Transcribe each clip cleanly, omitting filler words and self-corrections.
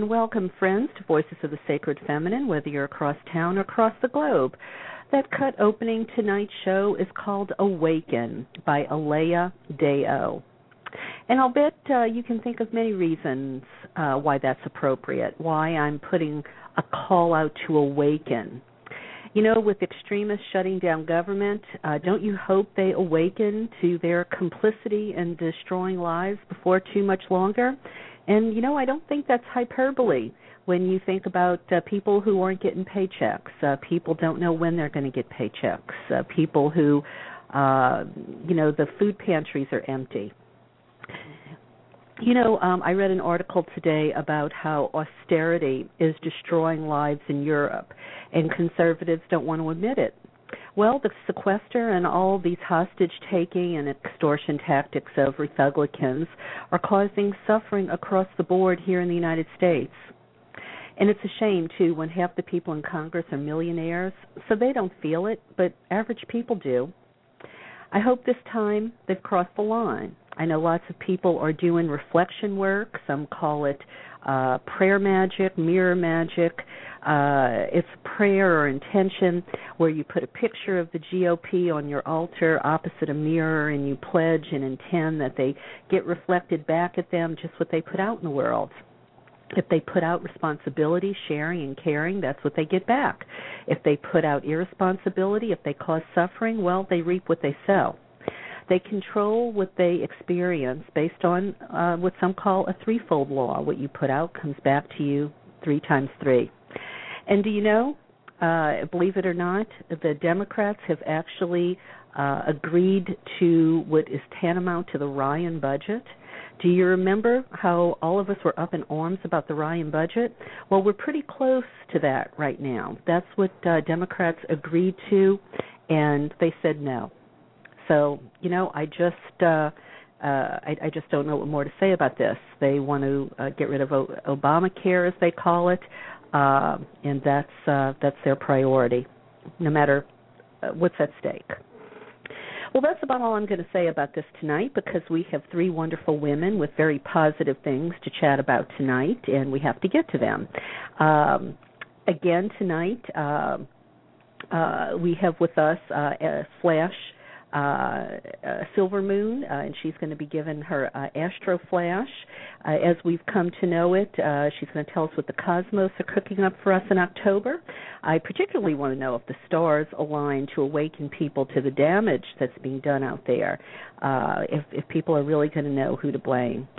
and welcome, friends, to Voices of the Sacred Feminine, whether you're across town or across the globe. That cut opening tonight's show is called Awaken by Alea Deo. And I'll bet you can think of many reasons why that's appropriate, why I'm putting a call out to awaken. You know, with extremists shutting down government, don't you hope they awaken to their complicity in destroying lives before too much longer? And, you know, I don't think that's hyperbole when you think about people who aren't getting paychecks. People don't know when they're going to get paychecks. People who, the food pantries are empty. You know, I read an article today about how austerity is destroying lives in Europe, and conservatives don't want to admit it. Well, the sequester and all these hostage-taking and extortion tactics of Republicans are causing suffering across the board here in the United States. And it's a shame, too, when half the people in Congress are millionaires, so they don't feel it, but average people do. I hope this time they've crossed the line. I know lots of people are doing reflection work. Some call it prayer magic, mirror magic. It's prayer or intention where you put a picture of the GOP on your altar opposite a mirror and you pledge and intend that they get reflected back at them just what they put out in the world. If they put out responsibility, sharing, and caring, that's what they get back. If they put out irresponsibility, if they cause suffering, well, they reap what they sow. They control what they experience based on what some call a threefold law. What you put out comes back to you 3 times 3. And do you know, believe it or not, the Democrats have actually agreed to what is tantamount to the Ryan budget. Do you remember how all of us were up in arms about the Ryan budget? Well, we're pretty close to that right now. That's what Democrats agreed to, and they said no. So, you know, I just don't know what more to say about this. They want to get rid of Obamacare, as they call it, and that's their priority, no matter what's at stake. Well, that's about all I'm going to say about this tonight, because we have 3 wonderful women with very positive things to chat about tonight, and we have to get to them. Again, tonight we have with us Flash Silver Moon, and she's going to be given her Astro Flash. As we've come to know it, she's going to tell us what the cosmos are cooking up for us in October. I particularly want to know if the stars align to awaken people to the damage that's being done out there, if people are really going to know who to blame.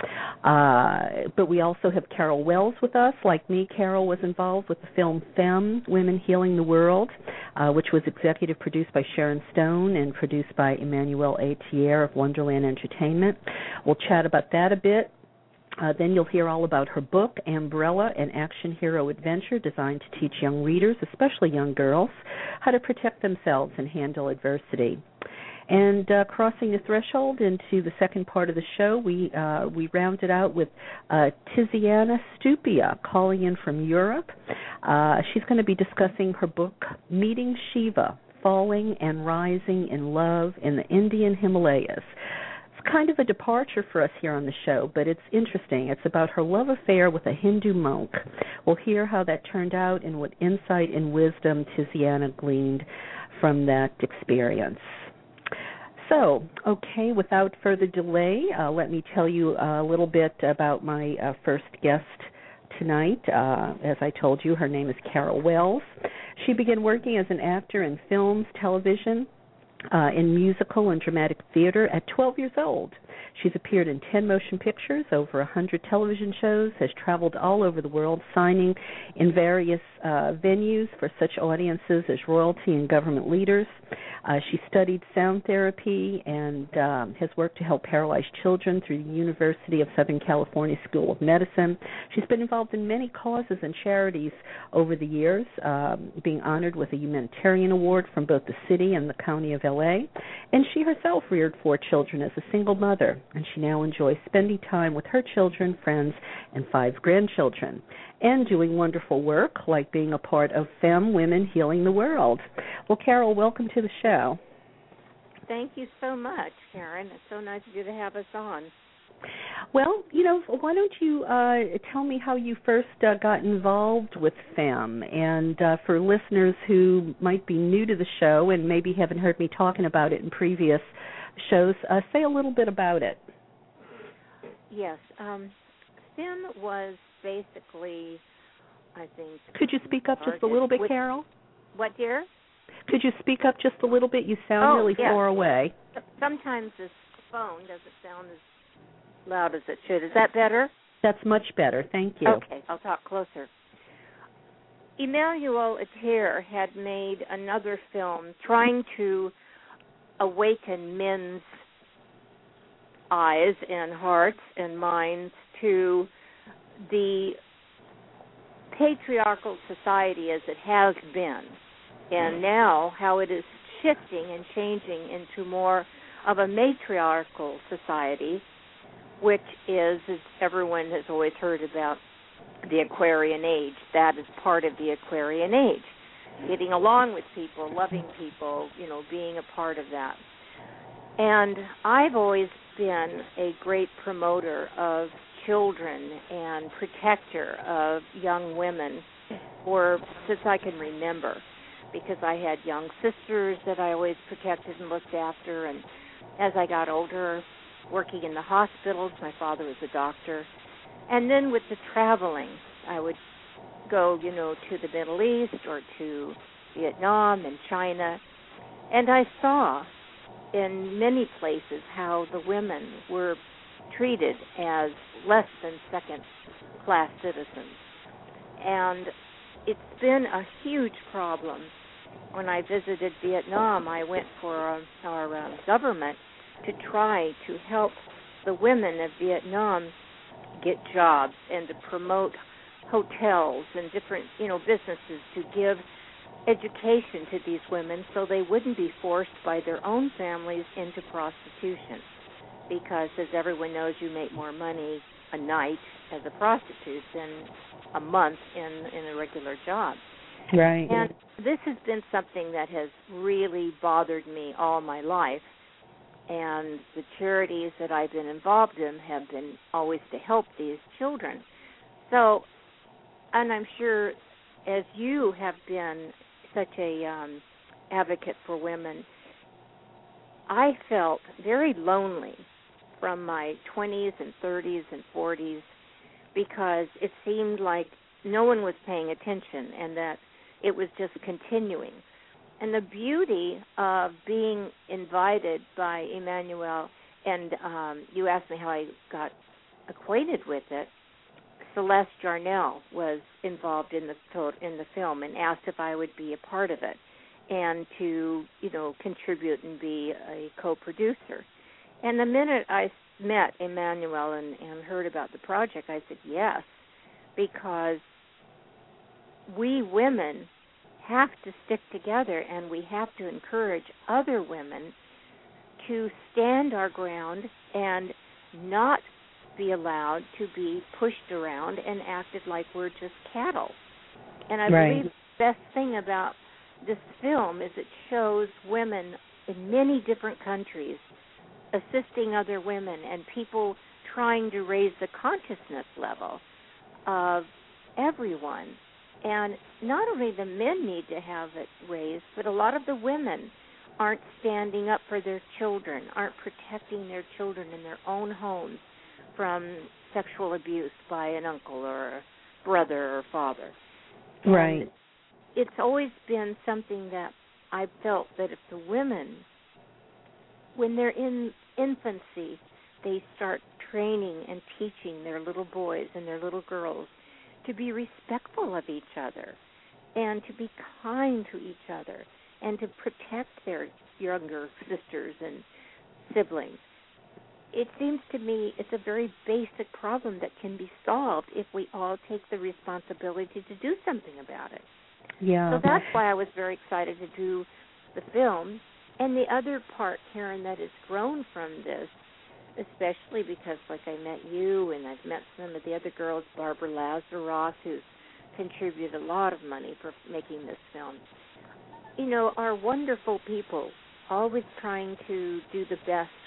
But we also have Carol Wells with us. Like me, Carol was involved with the film Femme, Women Healing the World, which was executive produced by Sharon Stone and produced by Emmanuel A. Thier of Wonderland Entertainment. We'll chat about that a bit. Then you'll hear all about her book, Umbrella, an action hero adventure designed to teach young readers, especially young girls, how to protect themselves and handle adversity. And crossing the threshold into the second part of the show, we rounded out with Tiziana Stupia calling in from Europe. She's going to be discussing her book, Meeting Shiva, Falling and Rising in Love in the Indian Himalayas. It's kind of a departure for us here on the show, but it's interesting. It's about her love affair with a Hindu monk. We'll hear how that turned out and what insight and wisdom Tiziana gleaned from that experience. So, okay, without further delay, let me tell you a little bit about my first guest tonight. As I told you, her name is Carol Wells. She began working as an actor in films, television, in musical and dramatic theater at 12 years old. She's appeared in 10 motion pictures, over 100 television shows, has traveled all over the world, signing in various venues for such audiences as royalty and government leaders. She studied sound therapy and has worked to help paralyzed children through the University of Southern California School of Medicine. She's been involved in many causes and charities over the years, being honored with a humanitarian award from both the city and the county of L.A., and she herself reared 4 children as a single mother, and she now enjoys spending time with her children, friends, and 5 grandchildren, and doing wonderful work like being a part of Femme, Women Healing the World. Well, Carol, welcome to the show. Thank you so much, Karen. It's so nice of you to have us on. Well, why don't you tell me how you first got involved with FEM? And for listeners who might be new to the show and maybe haven't heard me talking about it in previous shows, say a little bit about it. Yes. FEM was basically, I think... Could you speak up just a little bit, Carol? What, dear? Could you speak up just a little bit? You sound really far away. Sometimes this phone doesn't sound as loud as it should. Is that better? That's much better. Thank you. Okay, I'll talk closer. Emmanuel Ater had made another film trying to awaken men's eyes and hearts and minds to the patriarchal society as it has been, and now how it is shifting and changing into more of a matriarchal society, which is, as everyone has always heard about, the Aquarian Age. That is part of the Aquarian Age. Getting along with people, loving people, being a part of that. And I've always been a great promoter of children and protector of young women since I can remember, because I had young sisters that I always protected and looked after, and as I got older, working in the hospitals, my father was a doctor, and then with the traveling, I would go, to the Middle East or to Vietnam and China, and I saw in many places how the women were treated as less than second-class citizens. And it's been a huge problem. When I visited Vietnam, I went for our government to try to help the women of Vietnam get jobs and to promote hotels and different, businesses to give education to these women so they wouldn't be forced by their own families into prostitution. Because, as everyone knows, you make more money a night as a prostitute than a month in a regular job. Right. And this has been something that has really bothered me all my life. And the charities that I've been involved in have been always to help these children. So, and I'm sure as you have been such a advocate for women, I felt very lonely from my 20s and 30s and 40s because it seemed like no one was paying attention and that it was just continuing. And the beauty of being invited by Emmanuel, and you asked me how I got acquainted with it, Celeste Jarnell was involved in the film and asked if I would be a part of it and to, contribute and be a co-producer. And the minute I met Emmanuel and heard about the project, I said yes, because we women have to stick together and we have to encourage other women to stand our ground and not be allowed to be pushed around and acted like we're just cattle. And I believe the best thing about this film is it shows women in many different countries assisting other women and people trying to raise the consciousness level of everyone. And not only the men need to have it raised, but a lot of the women aren't standing up for their children, aren't protecting their children in their own homes from sexual abuse by an uncle or a brother or father. Right. And it's always been something that I felt that if the women, when they're in infancy, they start training and teaching their little boys and their little girls to be respectful of each other and to be kind to each other and to protect their younger sisters and siblings. It seems to me it's a very basic problem that can be solved if we all take the responsibility to do something about it. Yeah. So that's why I was very excited to do the film. And the other part, Karen, that has grown from this, especially because, like, I met you and I've met some of the other girls, Barbara Lazaroff, who's contributed a lot of money for making this film, are wonderful people, always trying to do the best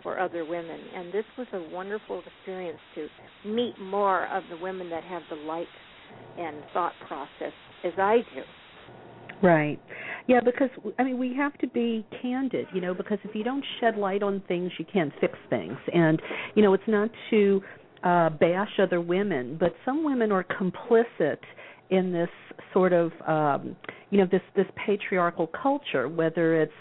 for other women. And this was a wonderful experience to meet more of the women that have the light and thought process as I do. Right. Yeah, because, I mean, we have to be candid, because if you don't shed light on things, you can't fix things. And, it's not to bash other women, but some women are complicit in this sort of, this patriarchal culture, whether it's,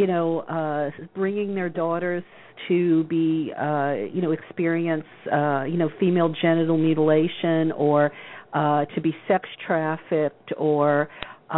bringing their daughters to be, experience, female genital mutilation, or to be sex trafficked, or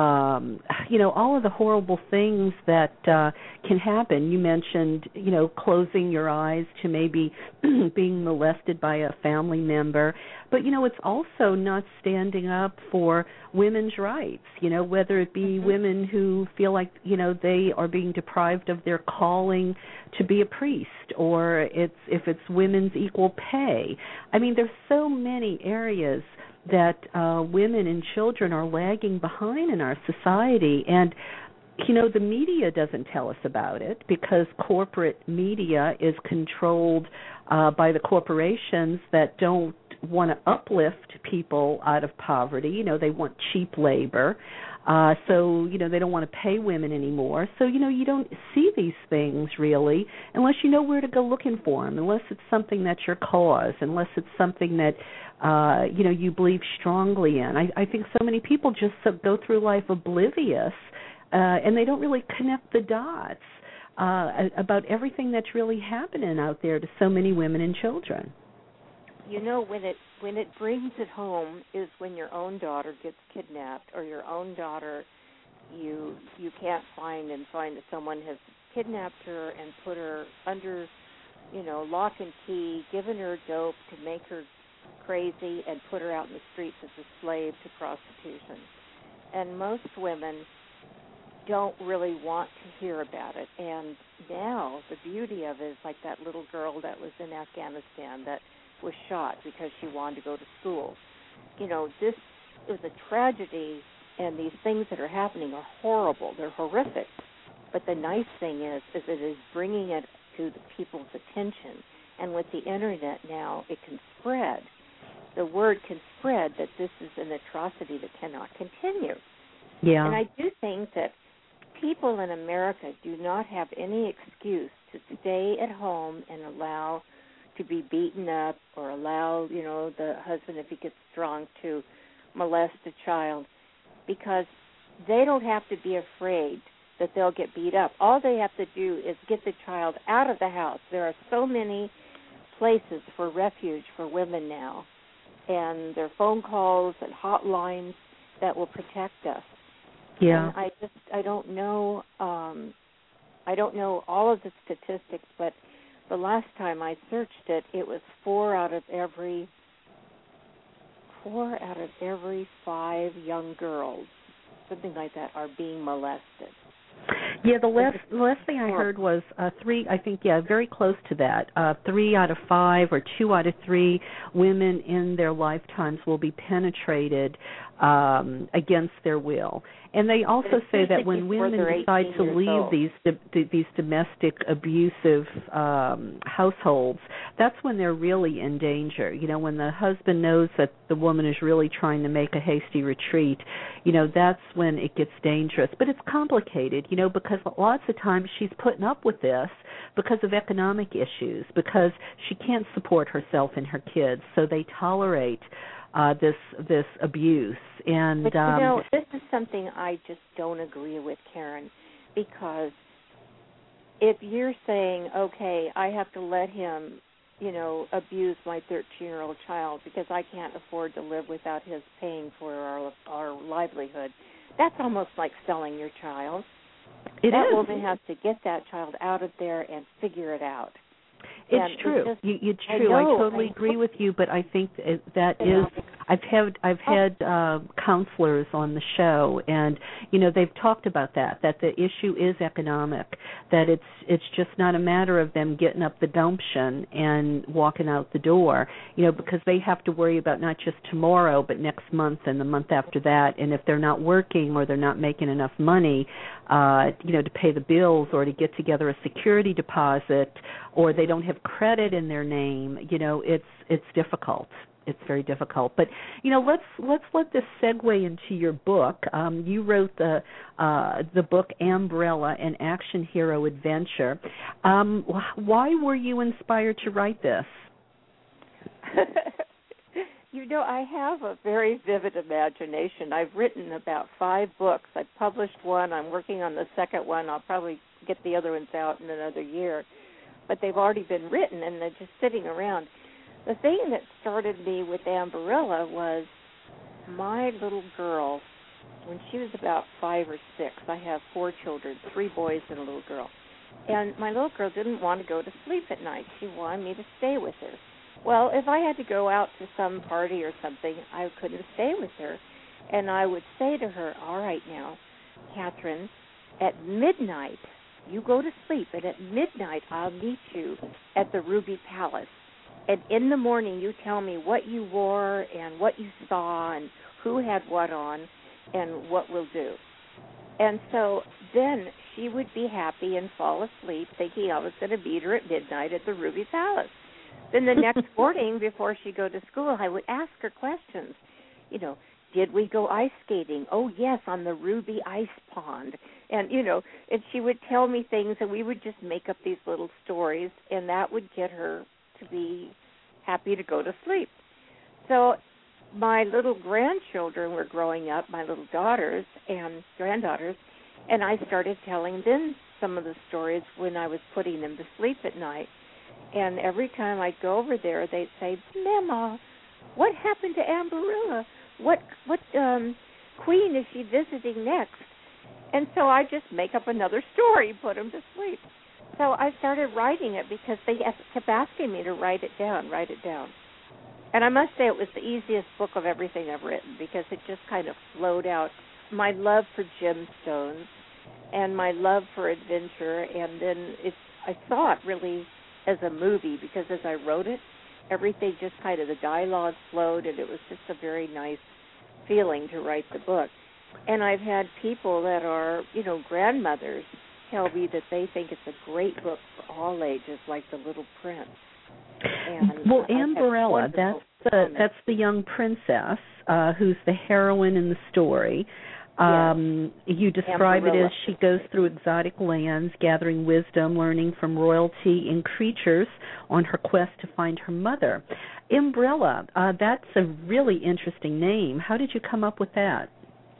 all of the horrible things that can happen. You mentioned, closing your eyes to maybe being molested by a family member. But, it's also not standing up for women's rights, whether it be women who feel like, they are being deprived of their calling to be a priest, or if it's women's equal pay. I mean, there's so many areas that women and children are lagging behind in our society. And, the media doesn't tell us about it because corporate media is controlled by the corporations that don't want to uplift people out of poverty. They want cheap labor. So, they don't want to pay women anymore. So, you don't see these things really unless you know where to go looking for them, unless it's something that's your cause, unless it's something that, you believe strongly in. I think so many people just go through life oblivious, and they don't really connect the dots about everything that's really happening out there to so many women and children. When it brings it home is when your own daughter gets kidnapped, or your own daughter you can't find that someone has kidnapped her and put her under, lock and key, given her dope to make her crazy, and put her out in the streets as a slave to prostitution. And most women don't really want to hear about it. And now the beauty of it is like that little girl that was in Afghanistan that was shot because she wanted to go to school. This is a tragedy, and these things that are happening are horrible. They're horrific. But the nice thing is it is bringing it to the people's attention. And with the Internet now, it can spread. The word can spread that this is an atrocity that cannot continue. Yeah. And I do think that people in America do not have any excuse to stay at home and allow to be beaten up, or allow, the husband, if he gets drunk, to molest a child, because they don't have to be afraid that they'll get beat up. All they have to do is get the child out of the house. There are so many places for refuge for women now, and there are phone calls and hotlines that will protect us. Yeah. And I don't know all of the statistics, but the last time I searched it, it was 4 out of every 5 young girls, something like that, are being molested. Yeah, the last thing I heard was 3, I think, very close to that. 3 out of 5 or 2 out of 3 women in their lifetimes will be penetrated against their will. And they also say that when women decide to leave these domestic abusive households, that's when they're really in danger. When the husband knows that the woman is really trying to make a hasty retreat, that's when it gets dangerous. But it's complicated, because lots of times she's putting up with this because of economic issues, because she can't support herself and her kids, so they tolerate this abuse. And but, this is something I just don't agree with, Karen, because if you're saying, okay, I have to let him, abuse my 13-year-old child because I can't afford to live without his paying for our livelihood, that's almost like selling your child. That woman has to get that child out of there and figure it out. It's true. It's true. I totally agree with you, but I think that is, I've had counselors on the show, and they've talked about that the issue is economic, that it's just not a matter of them getting up the gumption and walking out the door, because they have to worry about not just tomorrow but next month and the month after that, and if they're not working or they're not making enough money to pay the bills or to get together a security deposit, or they don't have credit in their name, it's difficult. It's very difficult. But let's let this segue into your book. You wrote the book Amberella, an action hero adventure. Why were you inspired to write this? I have a very vivid imagination. I've written about 5 books. I've published one. I'm working on the second one. I'll probably get the other ones out in another year. But they've already been written, and they're just sitting around. The thing that started me with Amberella was my little girl, when she was about 5 or 6. I have 4 children, 3 boys and a little girl. And my little girl didn't want to go to sleep at night. She wanted me to stay with her. Well, if I had to go out to some party or something, I couldn't stay with her. And I would say to her, all right now, Catherine, at midnight, you go to sleep, and at midnight I'll meet you at the Ruby Palace. And in the morning you tell me what you wore and what you saw and who had what on and what we'll do. And so then she would be happy and fall asleep thinking I was going to meet her at midnight at the Ruby Palace. Then the next morning before she'd go to school, I would ask her questions. Did we go ice skating? Oh, yes, on the Ruby Ice Pond. And, and she would tell me things, and we would just make up these little stories, and that would get her to be happy to go to sleep. So my little grandchildren were growing up, my little daughters and granddaughters, and I started telling them some of the stories when I was putting them to sleep at night. And every time I'd go over there, they'd say, Mama, what happened to Amberella? What queen is she visiting next? And so I just make up another story, put them to sleep. So I started writing it because they kept asking me to write it down. And I must say it was the easiest book of everything I've written because it just kind of flowed out. My love for gemstones and my love for adventure, and then I saw it really as a movie because as I wrote it, everything just kind of, the dialogue flowed, and it was just a very nice feeling to write the book. And I've had people that are, grandmothers tell me that they think it's a great book for all ages, like The Little Prince. And well, Amberella, that's the young princess who's the heroine in the story. Yes. You describe Amberella. It as she goes through exotic lands, gathering wisdom, learning from royalty and creatures on her quest to find her mother. Amberella, that's a really interesting name. How did you come up with that?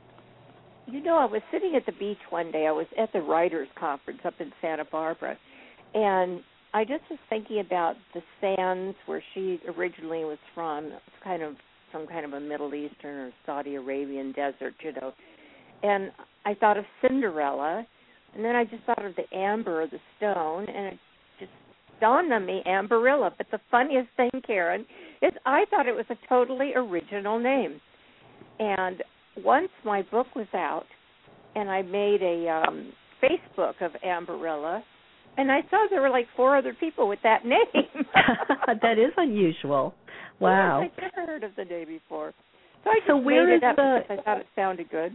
I was sitting at the beach one day. I was at the Writers' Conference up in Santa Barbara, and I just was thinking about the sands where she originally was from. It's kind of some kind of a Middle Eastern or Saudi Arabian desert, And I thought of Cinderella, and then I just thought of the amber, the stone, and it just dawned on me, Amberella. But the funniest thing, Karen, is I thought it was a totally original name. And once my book was out, and I made a Facebook of Amberella, and I saw there were like 4 other people with that name. That is unusual. Wow. Yes, I'd never heard of the name before. So I just made it up because I thought it sounded good.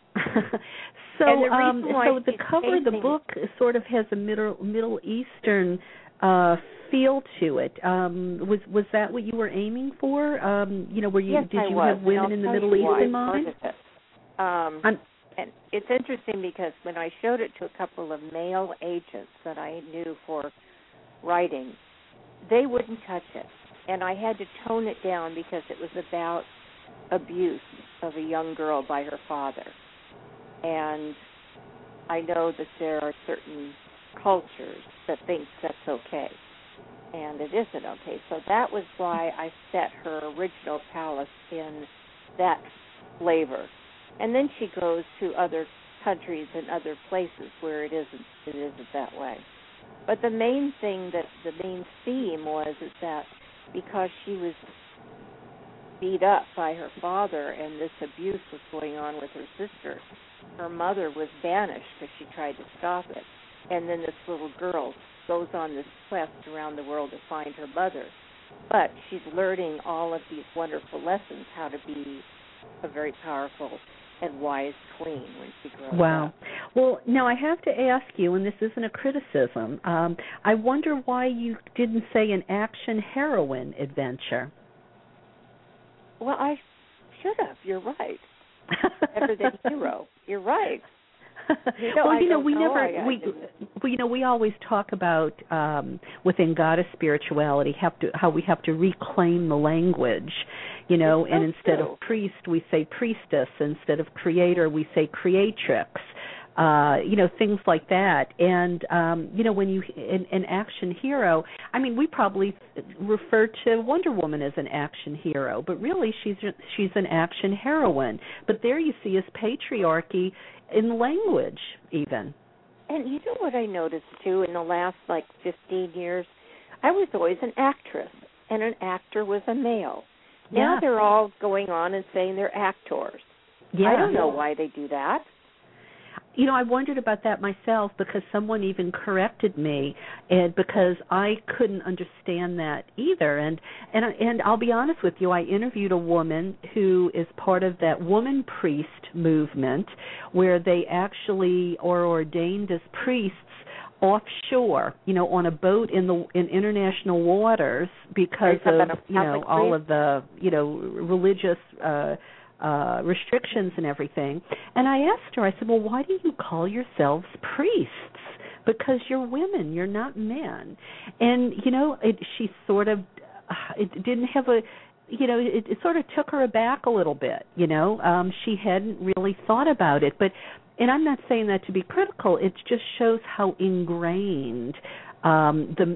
So the cover of the book sort of has a Middle Eastern feel to it. Was that what you were aiming for? Yes, did you have women in the Middle East in mind? And it's interesting because when I showed it to a couple of male agents that I knew for writing, they wouldn't touch it. And I had to tone it down because it was about abuse of a young girl by her father. And I know that there are certain cultures that think that's okay, and it isn't okay. So that was why I set her original palace in that flavor. And then she goes to other countries and other places where it isn't that way. But the main thing, the main theme is that because she was beat up by her father and this abuse was going on with her sister, her mother was banished because she tried to stop it. And then this little girl goes on this quest around the world to find her mother. But she's learning all of these wonderful lessons, how to be a very powerful and wise queen when she grows up. Well, now I have to ask you, and this isn't a criticism, I wonder why you didn't say an action heroine adventure. Well, I should have. You're right. Better than hero. You're right. We always talk about within goddess spirituality how we have to reclaim the language, and instead of priest we say priestess, instead of creator we say creatrix. Things like that. And, when you, an action hero, I mean, we probably refer to Wonder Woman as an action hero, but really she's an action heroine. But there you see is patriarchy in language even. And you know what I noticed, too, in the last, 15 years? I was always an actress, and an actor was a male. Now they're all going on and saying they're actors. Yeah. I don't know why they do that. I wondered about that myself because someone even corrected me, and because I couldn't understand that either. And I'll be honest with you, I interviewed a woman who is part of that woman priest movement, where they actually are ordained as priests offshore, on a boat in international waters because of all of the religious restrictions and everything. And I asked her, I said, well, why do you call yourselves priests? Because you're women, you're not men. And, she sort of, it didn't have a, it sort of took her aback a little bit, she hadn't really thought about it. And I'm not saying that to be critical, it just shows how ingrained how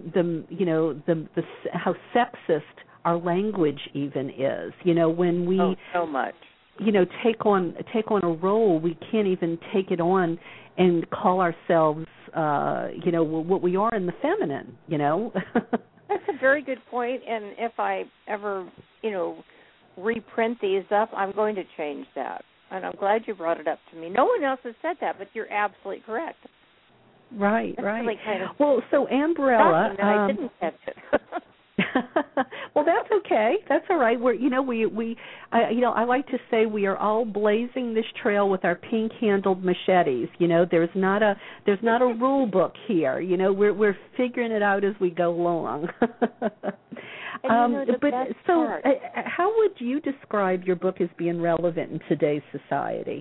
sexist our language even is. When we so much. Take on a role, we can't even take it on and call ourselves, what we are in the feminine, That's a very good point, and if I ever, reprint these up, I'm going to change that. And I'm glad you brought it up to me. No one else has said that, but you're absolutely correct. Right. Really kind of so Ambrella, I didn't catch it. Well, that's okay. That's all right. I like to say we are all blazing this trail with our pink-handled machetes. There's not a rule book here. We're figuring it out as we go along. How would you describe your book as being relevant in today's society?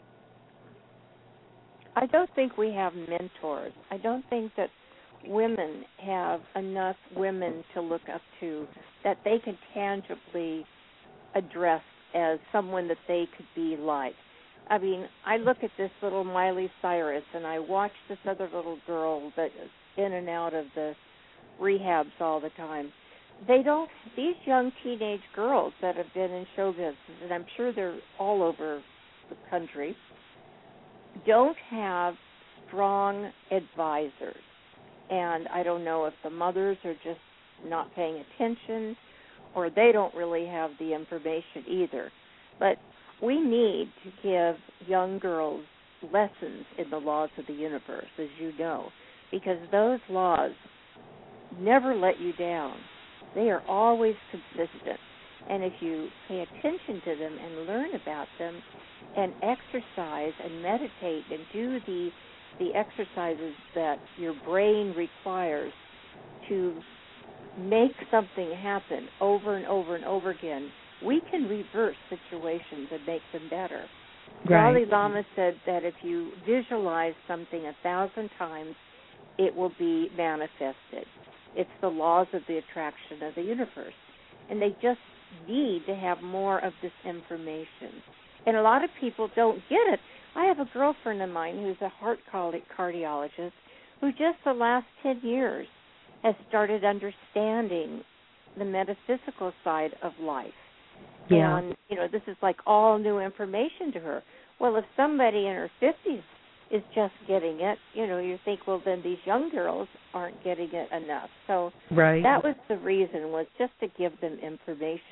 I don't think we have mentors. I don't think that women have enough women to look up to that they can tangibly address as someone that they could be like. I mean, I look at this little Miley Cyrus, and I watch this other little girl that is in and out of the rehabs all the time. These young teenage girls that have been in show business, and I'm sure they're all over the country, don't have strong advisors. And I don't know if the mothers are just not paying attention or they don't really have the information either. But we need to give young girls lessons in the laws of the universe, as you know, because those laws never let you down. They are always consistent. And if you pay attention to them and learn about them and exercise and meditate and do the exercises that your brain requires to make something happen over and over and over again, we can reverse situations and make them better. Right. Dalai Lama said that if you visualize something 1,000 times, it will be manifested. It's the laws of the attraction of the universe. And they just need to have more of this information. And a lot of people don't get it. I have a girlfriend of mine who's a heart cardiologist who just the last 10 years has started understanding the metaphysical side of life. Yeah. And, this is like all new information to her. Well, if somebody in her 50s is just getting it, you think, well, then these young girls aren't getting it enough. So right. That was the reason, was just to give them information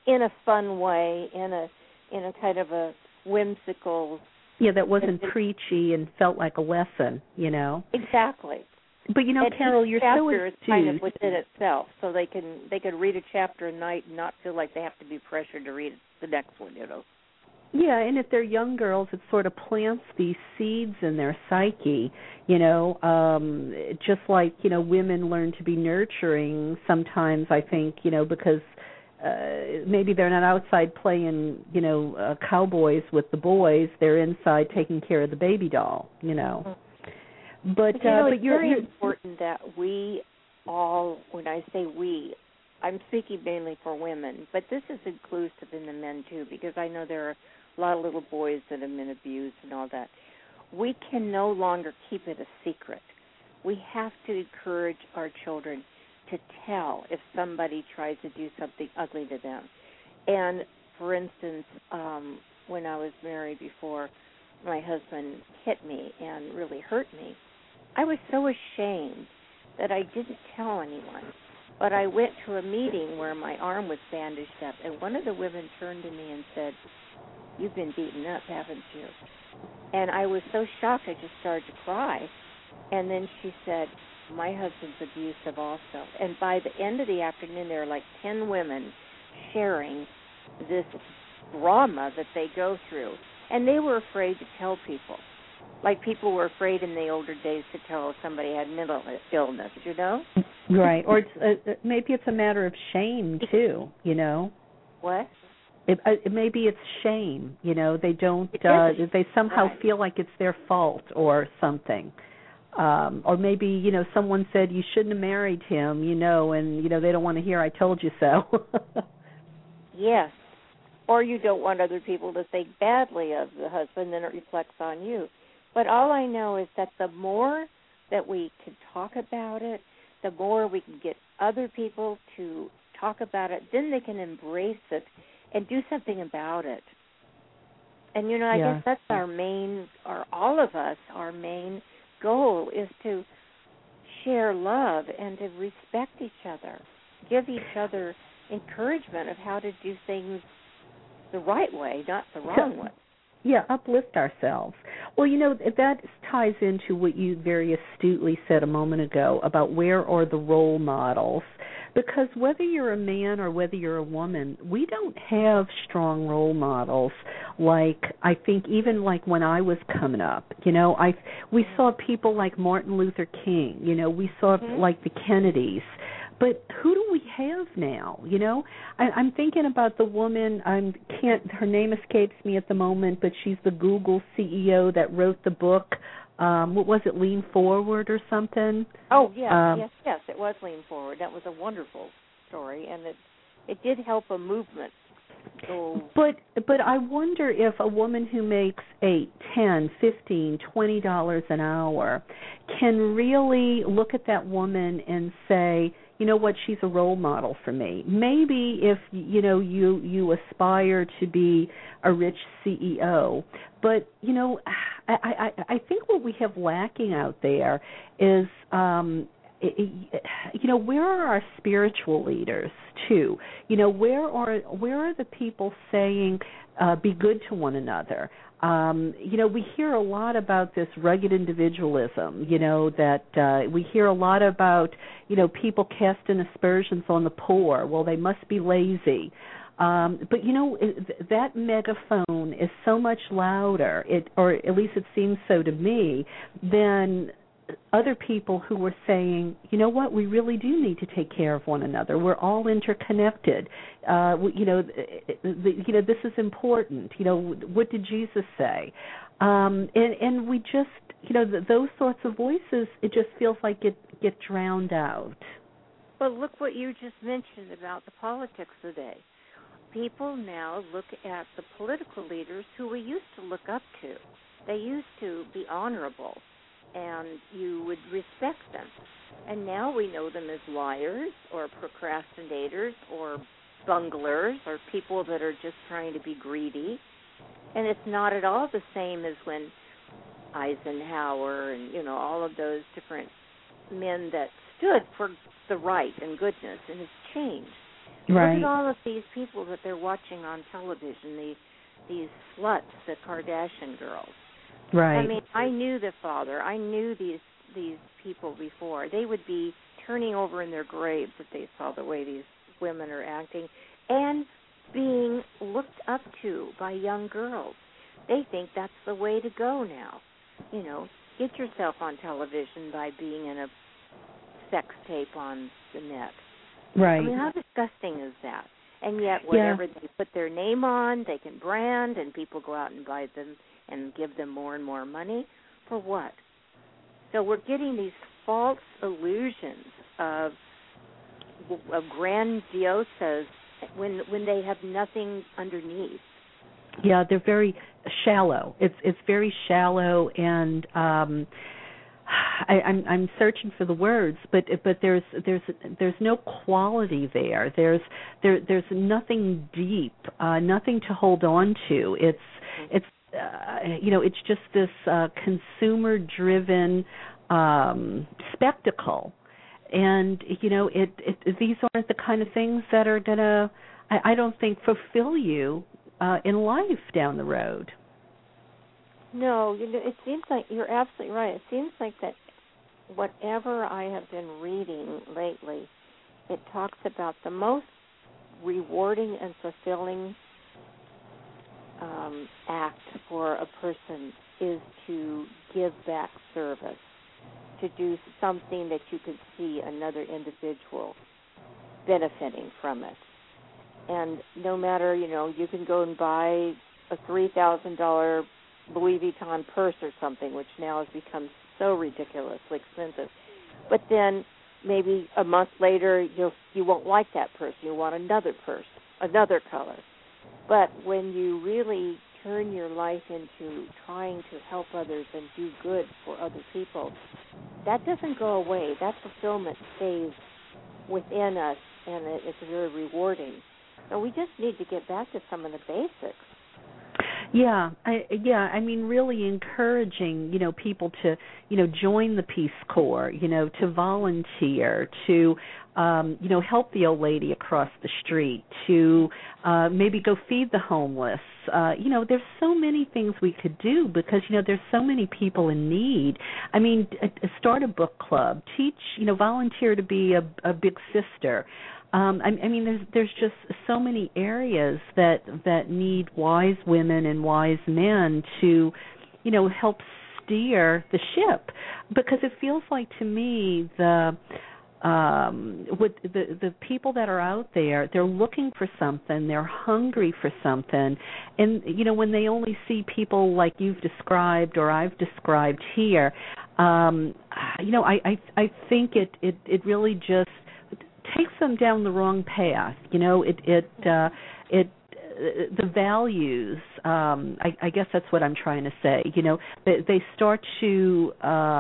in a fun way, in a kind of a whimsical. Yeah, that wasn't preachy and felt like a lesson, you know. Exactly. But you know, and Carol, each you're so chapter is astute. kind of within itself, so they could read a chapter a night and not feel like they have to be pressured to read the next one, you know. Yeah, and if they're young girls, it sort of plants these seeds in their psyche, you know, just like, you know, women learn to be nurturing sometimes, I think, you know, because maybe they're not outside playing, you know, cowboys with the boys, they're inside taking care of the baby doll, you know. But you know, it's very important that we all, when I say we, I'm speaking mainly for women, but this is inclusive in the men too, because I know there are a lot of little boys that have been abused and all that. We can no longer keep it a secret. We have to encourage our children to tell if somebody tries to do something ugly to them. And, for instance, when I was married before my husband hit me and really hurt me, I was so ashamed that I didn't tell anyone. But I went to a meeting where my arm was bandaged up, and one of the women turned to me and said, "You've been beaten up, haven't you?" And I was so shocked I just started to cry. And then she said, "My husband's abusive also." And by the end of the afternoon, there were like 10 women sharing this drama that they go through. And they were afraid to tell people. Like people were afraid in the older days to tell if somebody had mental illness, you know? Right. Or it's, maybe it's a matter of shame, too, you know? What? Maybe it's shame, you know? They don't, they somehow feel like it's their fault or something. Or maybe, you know, someone said you shouldn't have married him, you know, and, you know, they don't want to hear I told you so. Yes. Or you don't want other people to think badly of the husband, then it reflects on you. But all I know is that the more that we can talk about it, the more we can get other people to talk about it, then they can embrace it and do something about it. And, you know, I guess that's our main, or all of us, our main goal is to share love and to respect each other, give each other encouragement of how to do things the right way, not the wrong way. Yeah, uplift ourselves. Well, you know, that ties into what you very astutely said a moment ago about where are the role models. Because whether you're a man or whether you're a woman, we don't have strong role models like, I think, even like when I was coming up. You know, we saw people like Martin Luther King. You know, we saw like the Kennedys. But who do we have now? You know, I'm thinking about the woman. Her name escapes me at the moment, but she's the Google CEO that wrote the book. What was it, Lean Forward or something? Oh yes, it was Lean Forward. That was a wonderful story, and it did help a movement. So. But I wonder if a woman who makes $8, $10, $15, $20 an hour can really look at that woman and say, you know what, she's a role model for me. Maybe if, you know, you aspire to be a rich CEO, but, you know, I think what we have lacking out there is, you know, where are our spiritual leaders too? You know, where are the people saying, be good to one another? You know, we hear a lot about this rugged individualism, you know, that we hear a lot about, you know, people casting aspersions on the poor. Well, they must be lazy. But, you know, that megaphone is so much louder, or at least it seems so to me, than other people who were saying, you know what, we really do need to take care of one another. We're all interconnected. You know, this is important. You know, what did Jesus say? And we just, you know, those sorts of voices, it just feels like it get drowned out. Well, look what you just mentioned about the politics today. People now look at the political leaders who we used to look up to. They used to be honorable, and you would respect them. And now we know them as liars or procrastinators or bunglers or people that are just trying to be greedy. And it's not at all the same as when Eisenhower and, you know, all of those different men that stood for the right and goodness, and it's changed. Right. Look at all of these people that they're watching on television, these sluts, the Kardashian girls. Right. I mean, I knew the father. I knew these people before. They would be turning over in their graves if they saw the way these women are acting and being looked up to by young girls. They think that's the way to go now. You know, get yourself on television by being in a sex tape on the net. Right. I mean, how disgusting is that? And yet, whatever they put their name on, they can brand, and people go out and buy them and give them more and more money. For what? So we're getting these false illusions of grandiosas when they have nothing underneath. Yeah, they're very shallow. It's very shallow, and I'm searching for the words, but there's no quality there. There's nothing deep, nothing to hold on to. It's it's just this consumer-driven spectacle, and these aren't the kind of things that are gonna, I don't think, fulfill you in life down the road. No, it seems like you're absolutely right. It seems like that whatever I have been reading lately, it talks about the most rewarding and fulfilling act for a person is to give back service, to do something that you could see another individual benefiting from it. And no matter, you can go and buy a $3,000 Louis Vuitton purse or something, which now has become so ridiculously expensive. But then maybe a month later you won't like that purse. You want another purse, another color. But when you really turn your life into trying to help others and do good for other people, that doesn't go away. That fulfillment stays within us, and it's very rewarding. So we just need to get back to some of the basics. Yeah, I mean, really encouraging, people to, join the Peace Corps, to volunteer, to, help the old lady across the street, to maybe go feed the homeless. There's so many things we could do because, there's so many people in need. I mean, start a book club, teach, volunteer to be a big sister. I mean, there's just so many areas that need wise women and wise men to, help steer the ship, because it feels like to me with the people that are out there, they're looking for something, they're hungry for something, and when they only see people like you've described or I've described here, I think it really just takes them down the wrong path. The values, I guess that's what I'm trying to say. They start to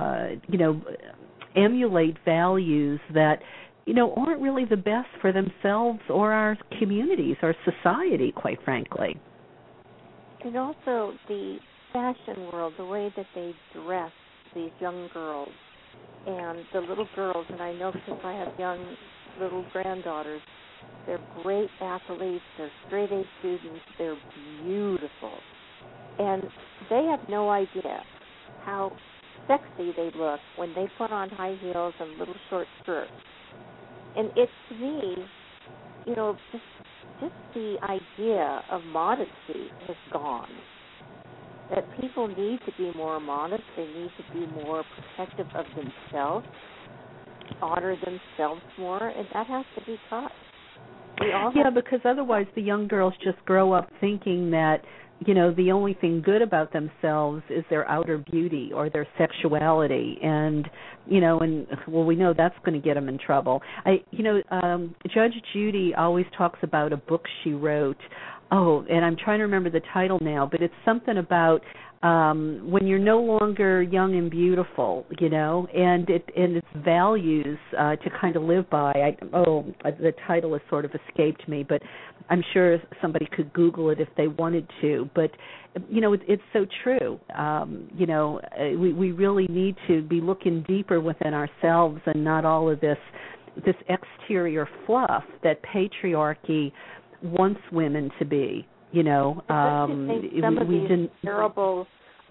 emulate values that aren't really the best for themselves or our communities or society, quite frankly. And also the fashion world, the way that they dress these young girls and the little girls, and I know because I have young little granddaughters, they're great athletes, they're straight-A students, they're beautiful. And they have no idea how sexy they look when they put on high heels and little short skirts. And it's, to me, just the idea of modesty has gone. That people need to be more modest, they need to be more protective of themselves, honor themselves more, and that has to be taught. Because otherwise the young girls just grow up thinking that, the only thing good about themselves is their outer beauty or their sexuality, and we know that's going to get them in trouble. Judge Judy always talks about a book she wrote. Oh, and I'm trying to remember the title now, but it's something about when you're no longer young and beautiful, and its values to kind of live by. The title has sort of escaped me, but I'm sure somebody could Google it if they wanted to. But it's so true. We really need to be looking deeper within ourselves and not all of this this exterior fluff that patriarchy wants women to be. You know, some of these terrible,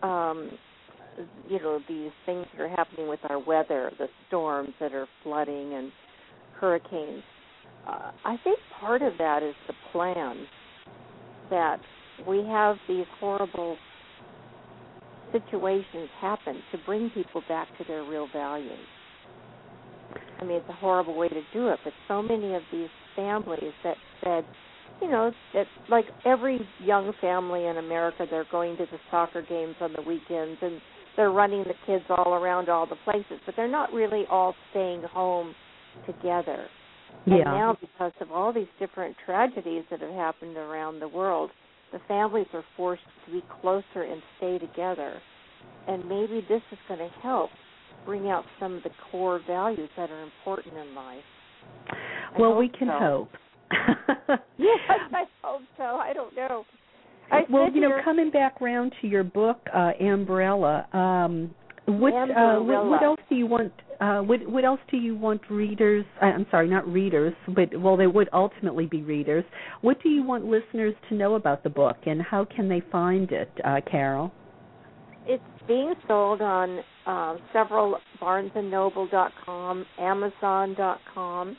these things that are happening with our weather, the storms that are flooding and hurricanes. I think part of that is the plan that we have these horrible situations happen to bring people back to their real values. I mean, it's a horrible way to do it, but so many of these families that said, that like every young family in America, they're going to the soccer games on the weekends and they're running the kids all around all the places, but they're not really all staying home together. Yeah. And now, because of all these different tragedies that have happened around the world, the families are forced to be closer and stay together. And maybe this is going to help bring out some of the core values that are important in life. Well, we can hope. Yes, I hope so. I don't know. Coming back around to your book, Umbrella, what else do you want? What else do you want readers? I'm sorry, not readers, but they would ultimately be readers. What do you want listeners to know about the book, and how can they find it, Carol? It's being sold on several BarnesandNoble.com, Amazon.com,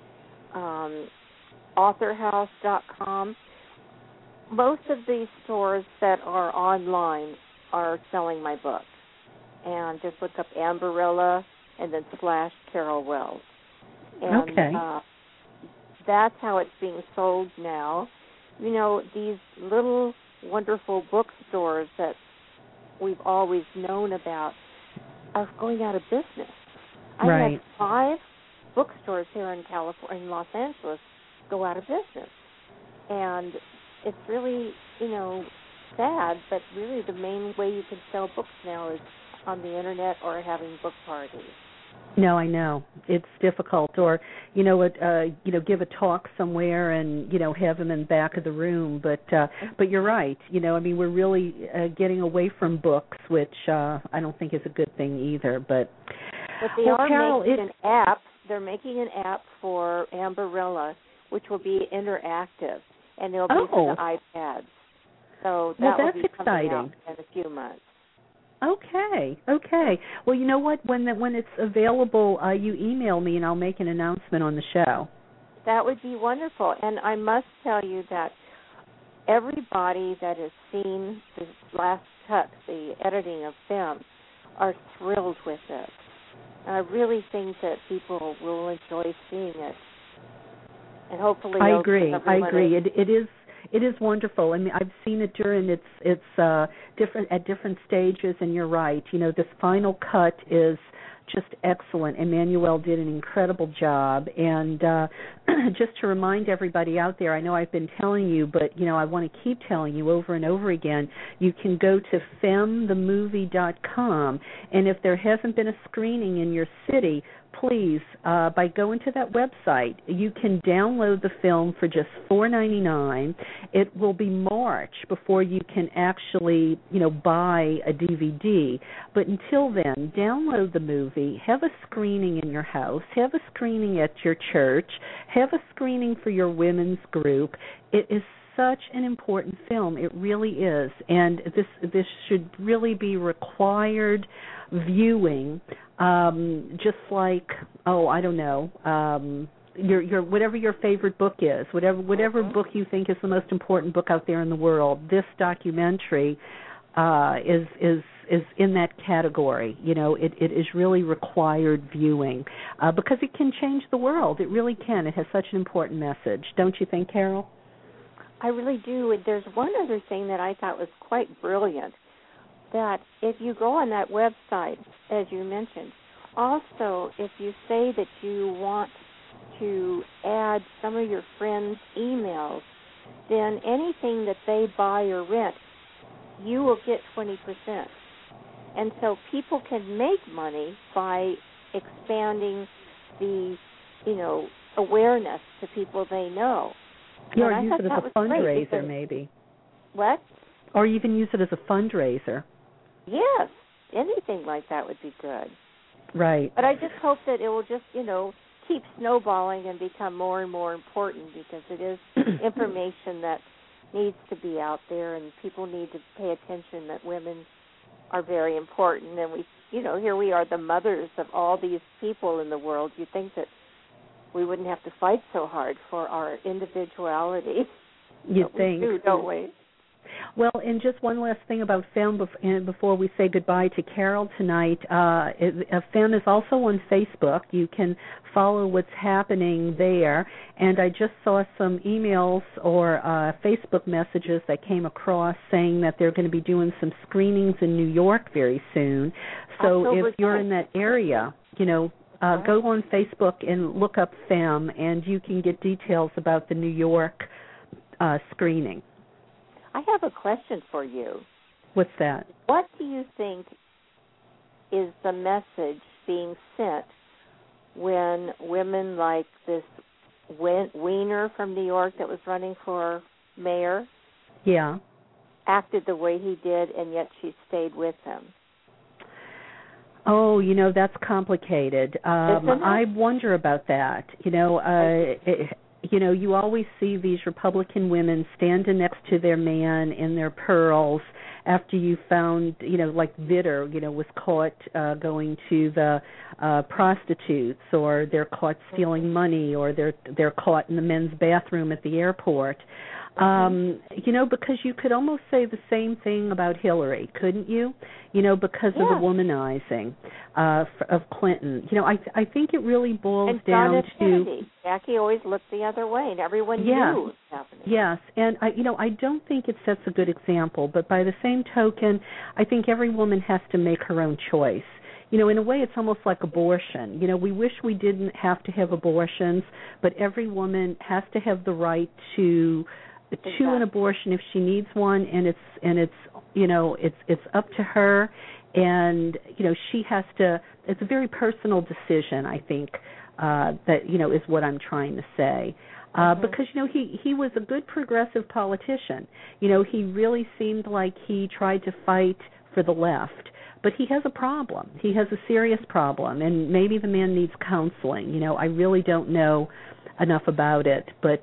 AuthorHouse.com. Most of these stores that are online are selling my book. And just look up Amberella and then / Carol Wells. And okay. That's how it's being sold now. These little wonderful bookstores that we've always known about are going out of business. I had 5 bookstores here in California, in Los Angeles, go out of business. And it's really, sad, but really the main way you can sell books now is on the internet or having book parties. No, I know. It's difficult. Or, give a talk somewhere and, have them in the back of the room. But you're right. We're really getting away from books, which I don't think is a good thing either. But they are making an app. They're making an app for Amberella, which will be interactive, and it'll be for the iPads. So that will be coming out in a few months. Okay. Well, you know what? When it's available, you email me and I'll make an announcement on the show. That would be wonderful. And I must tell you that everybody that has seen the last cut, the editing of film, are thrilled with it. And I really think that people will enjoy seeing it. And hopefully, I agree. It is wonderful. I've seen it during its different stages, and you're right. This final cut is just excellent. Emmanuel did an incredible job. And just to remind everybody out there, I know I've been telling you, but I want to keep telling you over and over again. You can go to femthemovie.com, and if there hasn't been a screening in your city, please, by going to that website, you can download the film for just $4.99. It will be March before you can actually, buy a DVD. But until then, download the movie, have a screening in your house, have a screening at your church, have a screening for your women's group. It is such an important film. It really is. And this should really be required viewing, just like, I don't know, your whatever your favorite book is, whatever book you think is the most important book out there in the world. This documentary is in that category. It is really required viewing because it can change the world. It really can. It has such an important message. Don't you think, Carol? I really do. There's one other thing that I thought was quite brilliant, that if you go on that website, as you mentioned, also if you say that you want to add some of your friends' emails, then anything that they buy or rent, you will get 20%. And so people can make money by expanding the, awareness to people they know. Or use it as a fundraiser, maybe. What? Or even use it as a fundraiser. Yes, anything like that would be good. Right. But I just hope that it will just, keep snowballing and become more and more important, because it is information that needs to be out there, and people need to pay attention that women are very important. And we, here we are, the mothers of all these people in the world. You think that we wouldn't have to fight so hard for our individuality. You think, we do, don't we? Well, and just one last thing about FEM before we say goodbye to Carol tonight. FEM is also on Facebook. You can follow what's happening there. And I just saw some emails or Facebook messages that came across saying that they're going to be doing some screenings in New York very soon. So October if you're in that area, go on Facebook and look up FEM, and you can get details about the New York screening. I have a question for you. What's that? What do you think is the message being sent when women like this Weiner from New York that was running for mayor acted the way he did, and yet she stayed with him? Oh, that's complicated. I wonder about that. You always see these Republican women standing next to their man in their pearls after you found, like Vitter, was caught going to the prostitutes, or they're caught stealing money, or they're caught in the men's bathroom at the airport. Because you could almost say the same thing about Hillary, couldn't you? Because of the womanizing of Clinton. I think it really boils down to Kennedy. Jackie always looked the other way, and everyone knew what was happening. Yes, and I don't think it sets a good example. But by the same token, I think every woman has to make her own choice. In a way, it's almost like abortion. We wish we didn't have to have abortions, but every woman has to have the right to an abortion if she needs one, and it's up to her, and she has to. It's a very personal decision, I think, that is what I'm trying to say. Because he was a good progressive politician. He really seemed like he tried to fight for the left, but he has a problem. He has a serious problem, and maybe the man needs counseling. I really don't know enough about it, but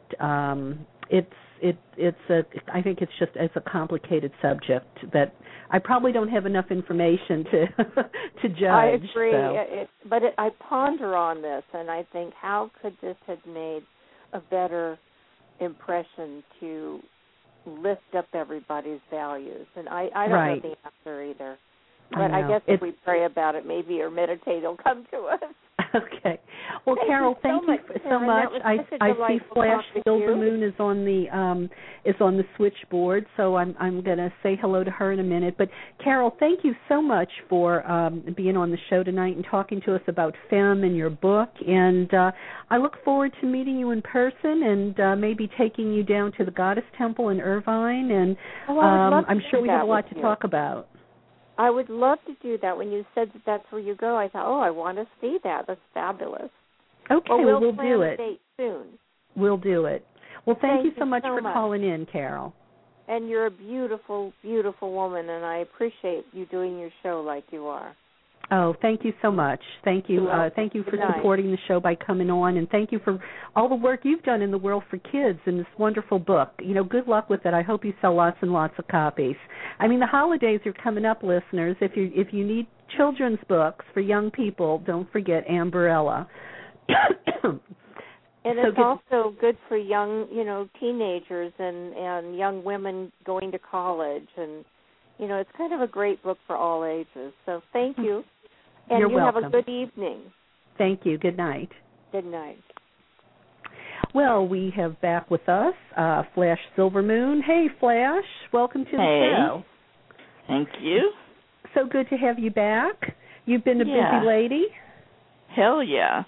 I think it's a complicated subject that I probably don't have enough information to judge. I agree, so. I ponder on this, and I think, how could this have made a better impression to lift up everybody's values? And I don't know the answer either. But I guess if we pray about it, maybe, or meditate, it'll come to us. Okay. Well, Carol, thank you so much. I see Flash Silver Moon is on the switchboard, so I'm going to say hello to her in a minute. But Carol, thank you so much for being on the show tonight and talking to us about FEM and your book. And I look forward to meeting you in person and maybe taking you down to the Goddess Temple in Irvine. And I'm sure we have a lot to talk about. I would love to do that. When you said that that's where you go, I thought, I want to see that. That's fabulous. Okay, we'll do it. Date soon. We'll do it. Well, thank you so much for calling in, Carol. And you're a beautiful, beautiful woman, and I appreciate you doing your show like you are. Oh, thank you so much. Thank you. Thank you for supporting the show by coming on, and thank you for all the work you've done in the world for kids in this wonderful book. Good luck with it. I hope you sell lots and lots of copies. I mean, the holidays are coming up, listeners. If you need children's books for young people, don't forget Amberella. And it's also good for young, teenagers and young women going to college, and it's kind of a great book for all ages. So thank you. And You're welcome. Have a good evening. Thank you. Good night. Good night. Well, we have back with us Flash Silver Moon. Hey, Flash. Welcome to the show. Thank you. So good to have you back. You've been a busy lady. Hell yeah.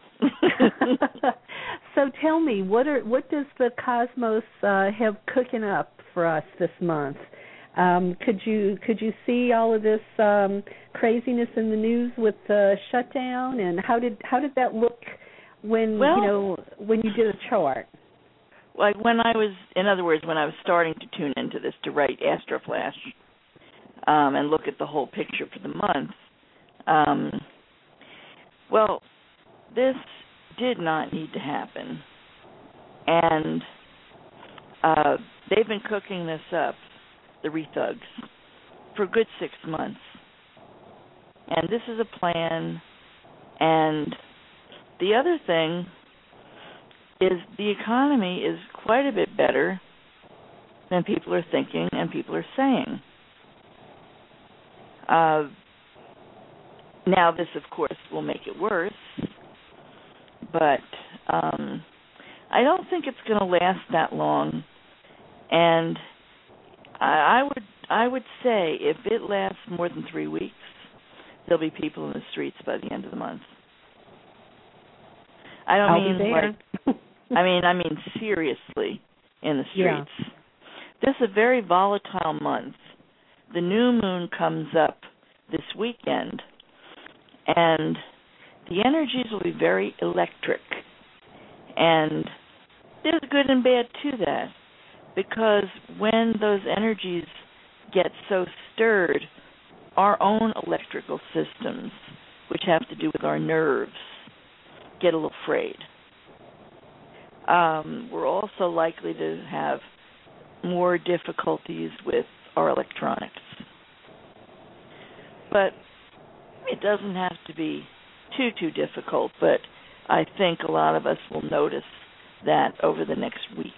So tell me, what does the Cosmos have cooking up for us this month? Could you see all of this craziness in the news with the shutdown, and how did that look when you did a chart? Like when I was starting to tune into this to write Astro Flash and look at the whole picture for the month. This did not need to happen. And they've been cooking this up, the Rethugs, for a good 6 months. And this is a plan. And the other thing is the economy is quite a bit better than people are thinking and people are saying. Now, this, of course, will make it worse, but I don't think it's going to last that long. And I would say if it lasts more than 3 weeks, there'll be people in the streets by the end of the month. I'll be there. I mean seriously in the streets. Yeah. This is a very volatile month. The new moon comes up this weekend, and the energies will be very electric. And there's good and bad to that, because when those energies get so stirred, our own electrical systems, which have to do with our nerves, get a little frayed. We're also likely to have more difficulties with our electronics. But it doesn't have to be too difficult, but I think a lot of us will notice that over the next week.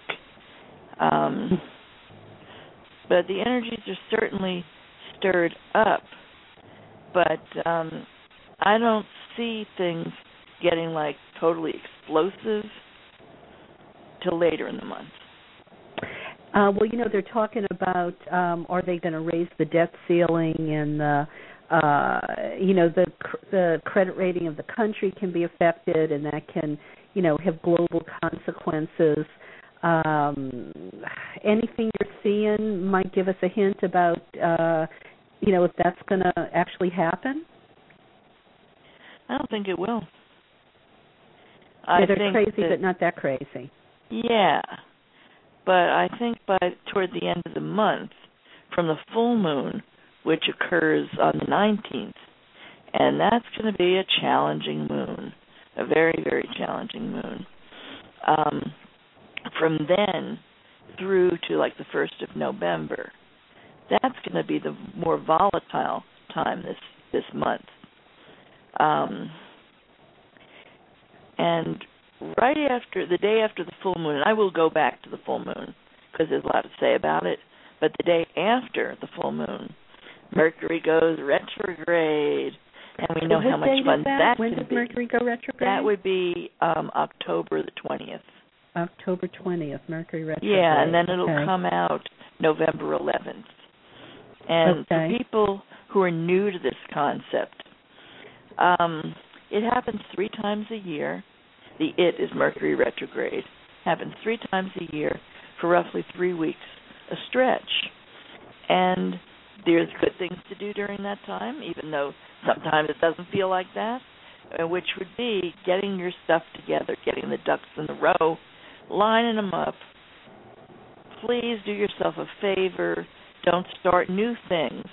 But the energies are certainly stirred up, but I don't see things getting like totally explosive till later in the month. Well, they're talking about are they going to raise the debt ceiling, and the credit rating of the country can be affected, and that can have global consequences. Anything you're seeing might give us a hint about if that's going to actually happen? I don't think it will. They're crazy, but not that crazy. Yeah, but I think toward the end of the month, from the full moon, which occurs on the 19th, and that's going to be a challenging moon, a very, very challenging moon. From then through to like the 1st of November, that's going to be the more volatile time this month. And right after, the day after the full moon, and I will go back to the full moon because there's a lot to say about it, but the day after the full moon, Mercury goes retrograde, and we know how much fun that can be. When does Mercury go retrograde? That would be October the 20th. October 20th, Mercury retrograde. Yeah, and then it'll come out November 11th. And for people who are new to this concept, it happens 3 times a year. The it is Mercury retrograde. Happens 3 times a year for roughly 3 weeks, a stretch. And there's good things to do during that time, even though sometimes it doesn't feel like that, which would be getting your stuff together, getting the ducks in a row, lining them up. Please do yourself a favor. Don't start new things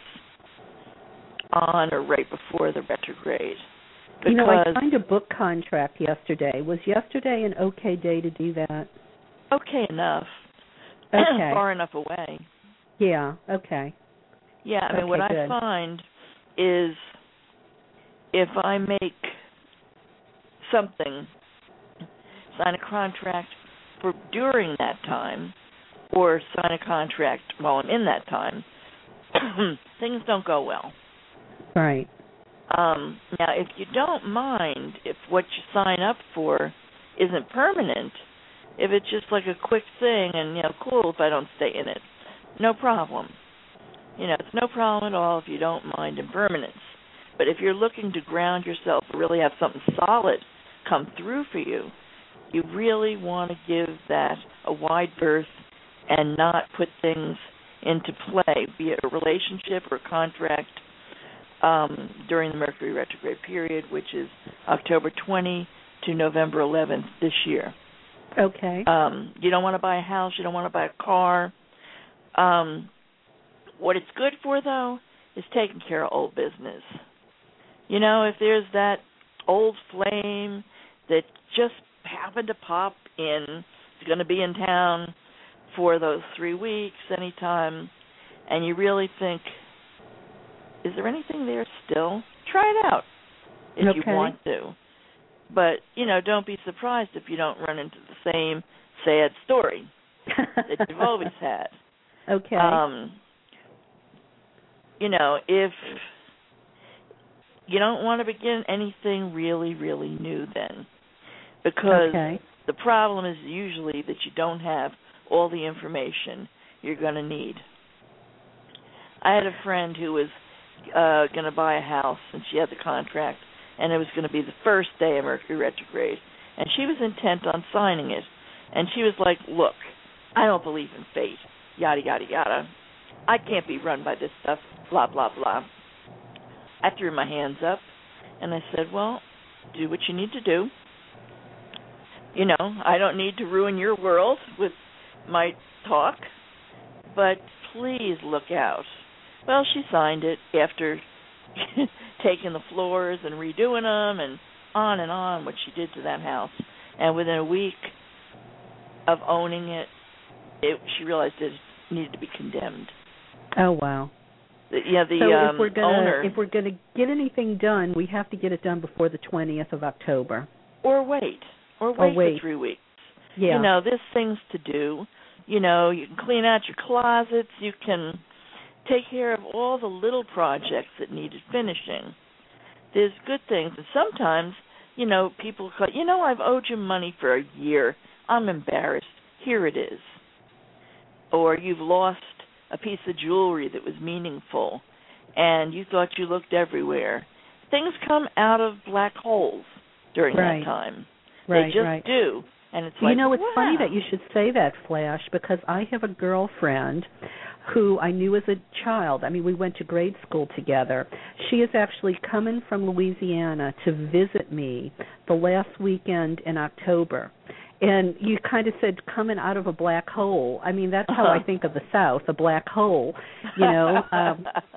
on or right before the retrograde. I signed a book contract yesterday. Was yesterday an okay day to do that? Okay enough. Okay. Far enough away. Yeah, okay. Yeah, I mean, what I find is if I make something, sign a contract for during that time, or sign a contract while I'm in that time, things don't go well. Right. Now, if you don't mind if what you sign up for isn't permanent, if it's just like a quick thing and, cool if I don't stay in it, no problem. It's no problem at all if you don't mind impermanence. But if you're looking to ground yourself or really have something solid come through for you, you really want to give that a wide berth and not put things into play, be it a relationship or a contract, during the Mercury retrograde period, which is October 20 to November 11th this year. Okay. You don't want to buy a house. You don't want to buy a car. What it's good for, though, is taking care of old business. If there's that old flame that just happen to pop in. It's going to be in town for those 3 weeks anytime, and you really think, is there anything there still? Try it out if you want to. But, don't be surprised if you don't run into the same sad story that you've always had. Okay. If you don't want to begin anything really, really new then, because the problem is usually that you don't have all the information you're going to need. I had a friend who was going to buy a house, and she had the contract, and it was going to be the first day of Mercury retrograde, and she was intent on signing it. And she was like, look, I don't believe in fate, yada, yada, yada. I can't be run by this stuff, blah, blah, blah. I threw my hands up, and I said, well, do what you need to do. I don't need to ruin your world with my talk, but please look out. Well, she signed it after taking the floors and redoing them and on, what she did to that house. And within a week of owning it, she realized it needed to be condemned. Oh, wow. So owner. If we're gonna get anything done, we have to get it done before the 20th of October. Or wait for 3 weeks. Yeah. There's things to do. You can clean out your closets. You can take care of all the little projects that needed finishing. There's good things. And sometimes, people go, I've owed you money for a year. I'm embarrassed. Here it is. Or you've lost a piece of jewelry that was meaningful, and you thought you looked everywhere. Things come out of black holes during that time. They just do. And it's like, it's funny that you should say that, Flash, because I have a girlfriend who I knew as a child. I mean, we went to grade school together. She is actually coming from Louisiana to visit me the last weekend in October. And you kind of said coming out of a black hole. I mean, that's how I think of the South, a black hole. I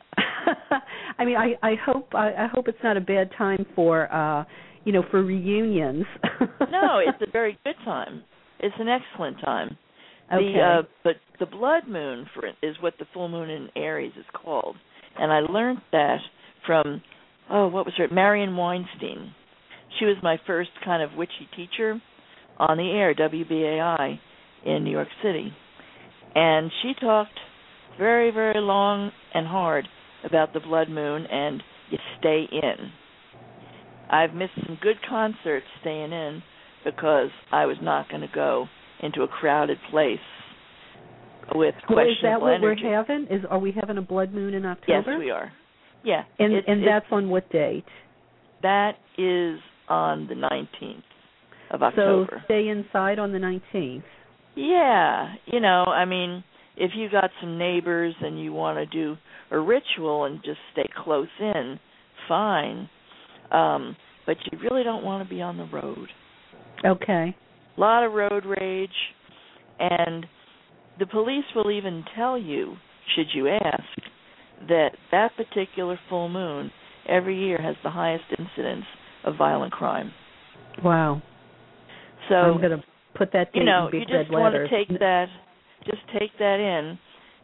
mean, I hope it's not a bad time for for reunions. No, it's a very good time. It's an excellent time. Okay. But the blood moon is what the full moon in Aries is called, and I learned that from what was her Marion Weinstein. She was my first kind of witchy teacher on the air, WBAI, in New York City. And she talked very, very long and hard about the blood moon, and you stay in. I've missed some good concerts staying in because I was not going to go into a crowded place with questionable is that what energy. We're having? Are we having a blood moon in October? Yes, we are. Yeah. And that's on what date? That is on the 19th. Of October. So stay inside on the 19th. Yeah, I mean, if you got some neighbors and you want to do a ritual and just stay close in, fine. But you really don't want to be on the road. Okay. A lot of road rage, and the police will even tell you, should you ask, that particular full moon every year has the highest incidence of violent crime. Wow. So I'm going to put that date in big red letters. You just want to take that in,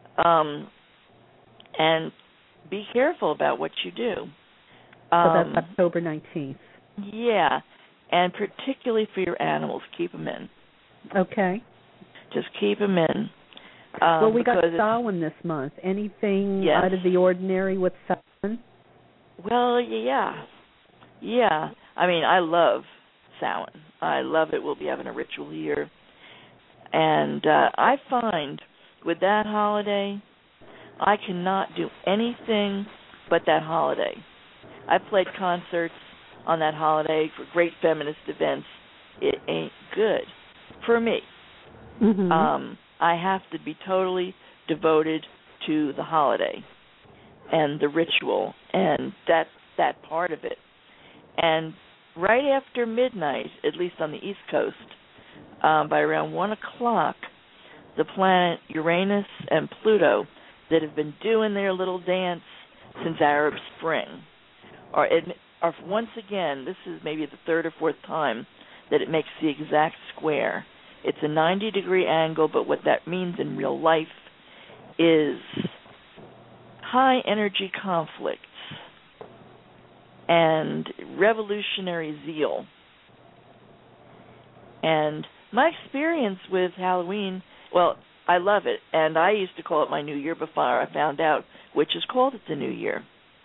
and be careful about what you do. So that's October 19th. Yeah, and particularly for your animals, keep them in. Okay. Just keep them in. Well, we got Samhain this month. Anything out of the ordinary with Samhain? Well, yeah. I mean, I love Samhain. I love it. We'll be having a ritual here. And I find with that holiday, I cannot do anything but that holiday. I've played concerts on that holiday for great feminist events. It ain't good for me. Mm-hmm. I have to be totally devoted to the holiday and the ritual and that part of it. And right after midnight, at least on the East Coast, by around 1 o'clock, the planet Uranus and Pluto that have been doing their little dance since Arab Spring are once again, this is maybe the third or fourth time that it makes the exact square. It's a 90-degree angle, but what that means in real life is high energy conflicts and revolutionary zeal. And my experience with Halloween, well, I love it, and I used to call it my New Year before I found out witches called it the New Year.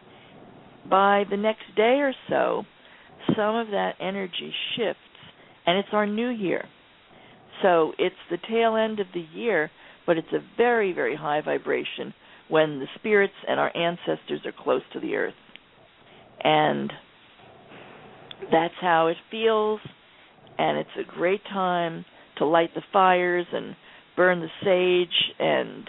By the next day or so, some of that energy shifts, and it's our New Year. So it's the tail end of the year, but it's a very, very high vibration when the spirits and our ancestors are close to the earth. And that's how it feels, and it's a great time to light the fires and burn the sage and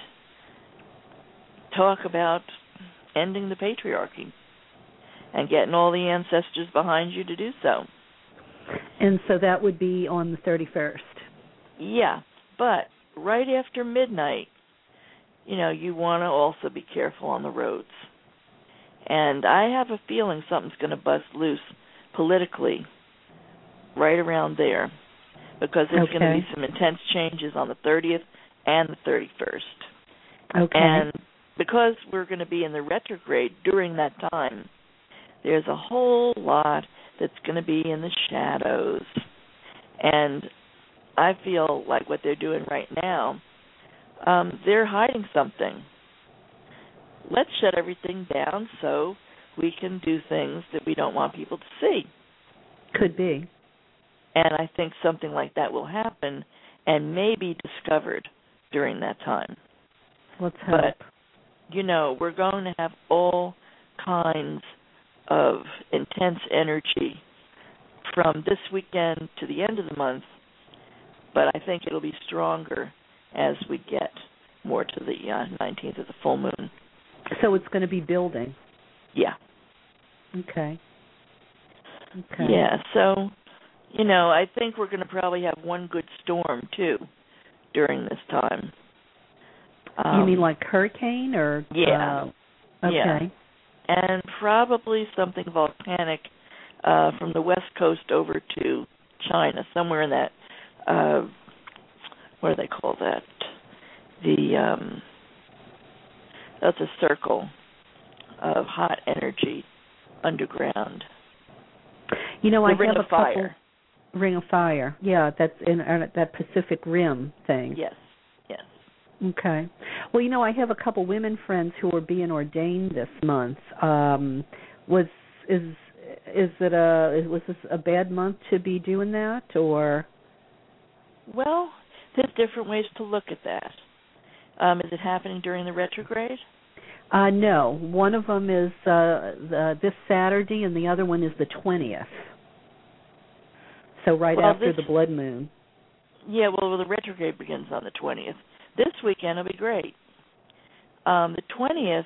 talk about ending the patriarchy and getting all the ancestors behind you to do so. And so that would be on the 31st. Yeah, but right after midnight, you want to also be careful on the roads. And I have a feeling something's going to bust loose politically right around there, because there's going to be some intense changes on the 30th and the 31st. Okay. And because we're going to be in the retrograde during that time, there's a whole lot that's going to be in the shadows. And I feel like what they're doing right now, they're hiding something. Let's shut everything down so we can do things that we don't want people to see. Could be. And I think something like that will happen and may be discovered during that time. Let's hope. But, we're going to have all kinds of intense energy from this weekend to the end of the month, but I think it'll be stronger as we get more to the 19th of the full moon. So it's going to be building? Yeah. Okay. Yeah, so, I think we're going to probably have one good storm, too, during this time. You mean like hurricane or? Yeah. Okay. Yeah. And probably something volcanic from the west coast over to China, somewhere in that, what do they call that? That's a circle of hot energy underground. I Ring have of Fire. Ring of Fire. Yeah, that's in that Pacific Rim thing. Yes. Okay. Well, I have a couple women friends who are being ordained this month. Was this a bad month to be doing that, or? Well, there's different ways to look at that. Is it happening during the retrograde? No. One of them is this Saturday, and the other one is the 20th. So after the blood moon. Yeah, well, the retrograde begins on the 20th. This weekend will be great. The 20th,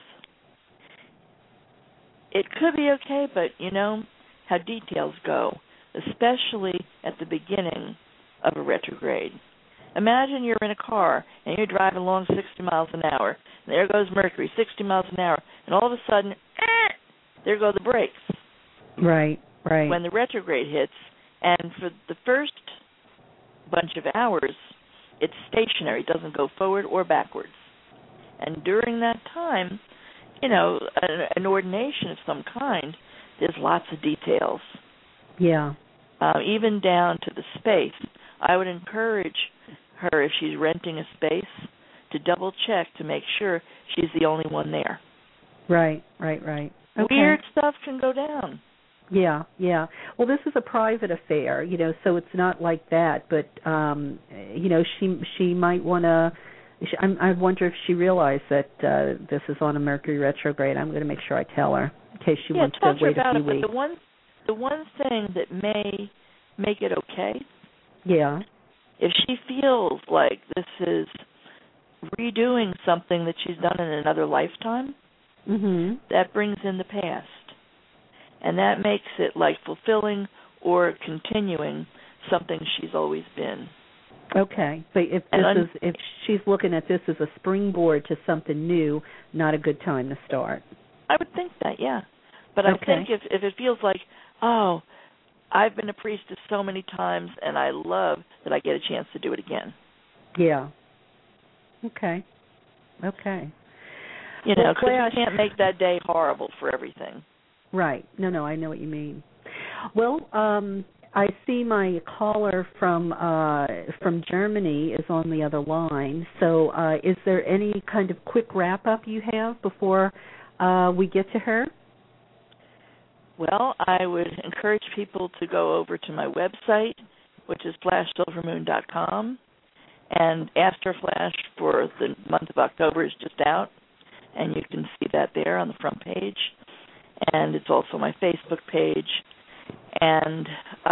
it could be okay, but how details go, especially at the beginning of a retrograde. Imagine you're in a car and you're driving along 60 miles an hour, and there goes Mercury, 60 miles an hour, and all of a sudden, there go the brakes. Right. When the retrograde hits, and for the first bunch of hours, it's stationary, it doesn't go forward or backwards. And during that time, an ordination of some kind, there's lots of details. Yeah. Even down to the space. I would encourage her, if she's renting a space, to double check to make sure she's the only one there. Right. Okay. Weird stuff can go down. Yeah. Well, this is a private affair, so it's not like that. But, she might want to. I wonder if she realized that this is on a Mercury retrograde. I'm going to make sure I tell her in case she wants to wait a few weeks. But the one thing that may make it okay. Yeah. If she feels like this is redoing something that she's done in another lifetime, that brings in the past. And that makes it like fulfilling or continuing something she's always been. Okay. But if she's looking at this as a springboard to something new, not a good time to start. I would think that, yeah. But I think if it feels like, I've been a priestess so many times, and I love that I get a chance to do it again. Yeah. Okay. You know, because you can't make that day horrible for everything. Right. No, I know what you mean. Well, I see my caller from Germany is on the other line. So is there any kind of quick wrap-up you have before we get to her? Well, I would encourage people to go over to my website, which is flashsilvermoon.com, and Astroflash for the month of October is just out, and you can see that there on the front page. And it's also my Facebook page. And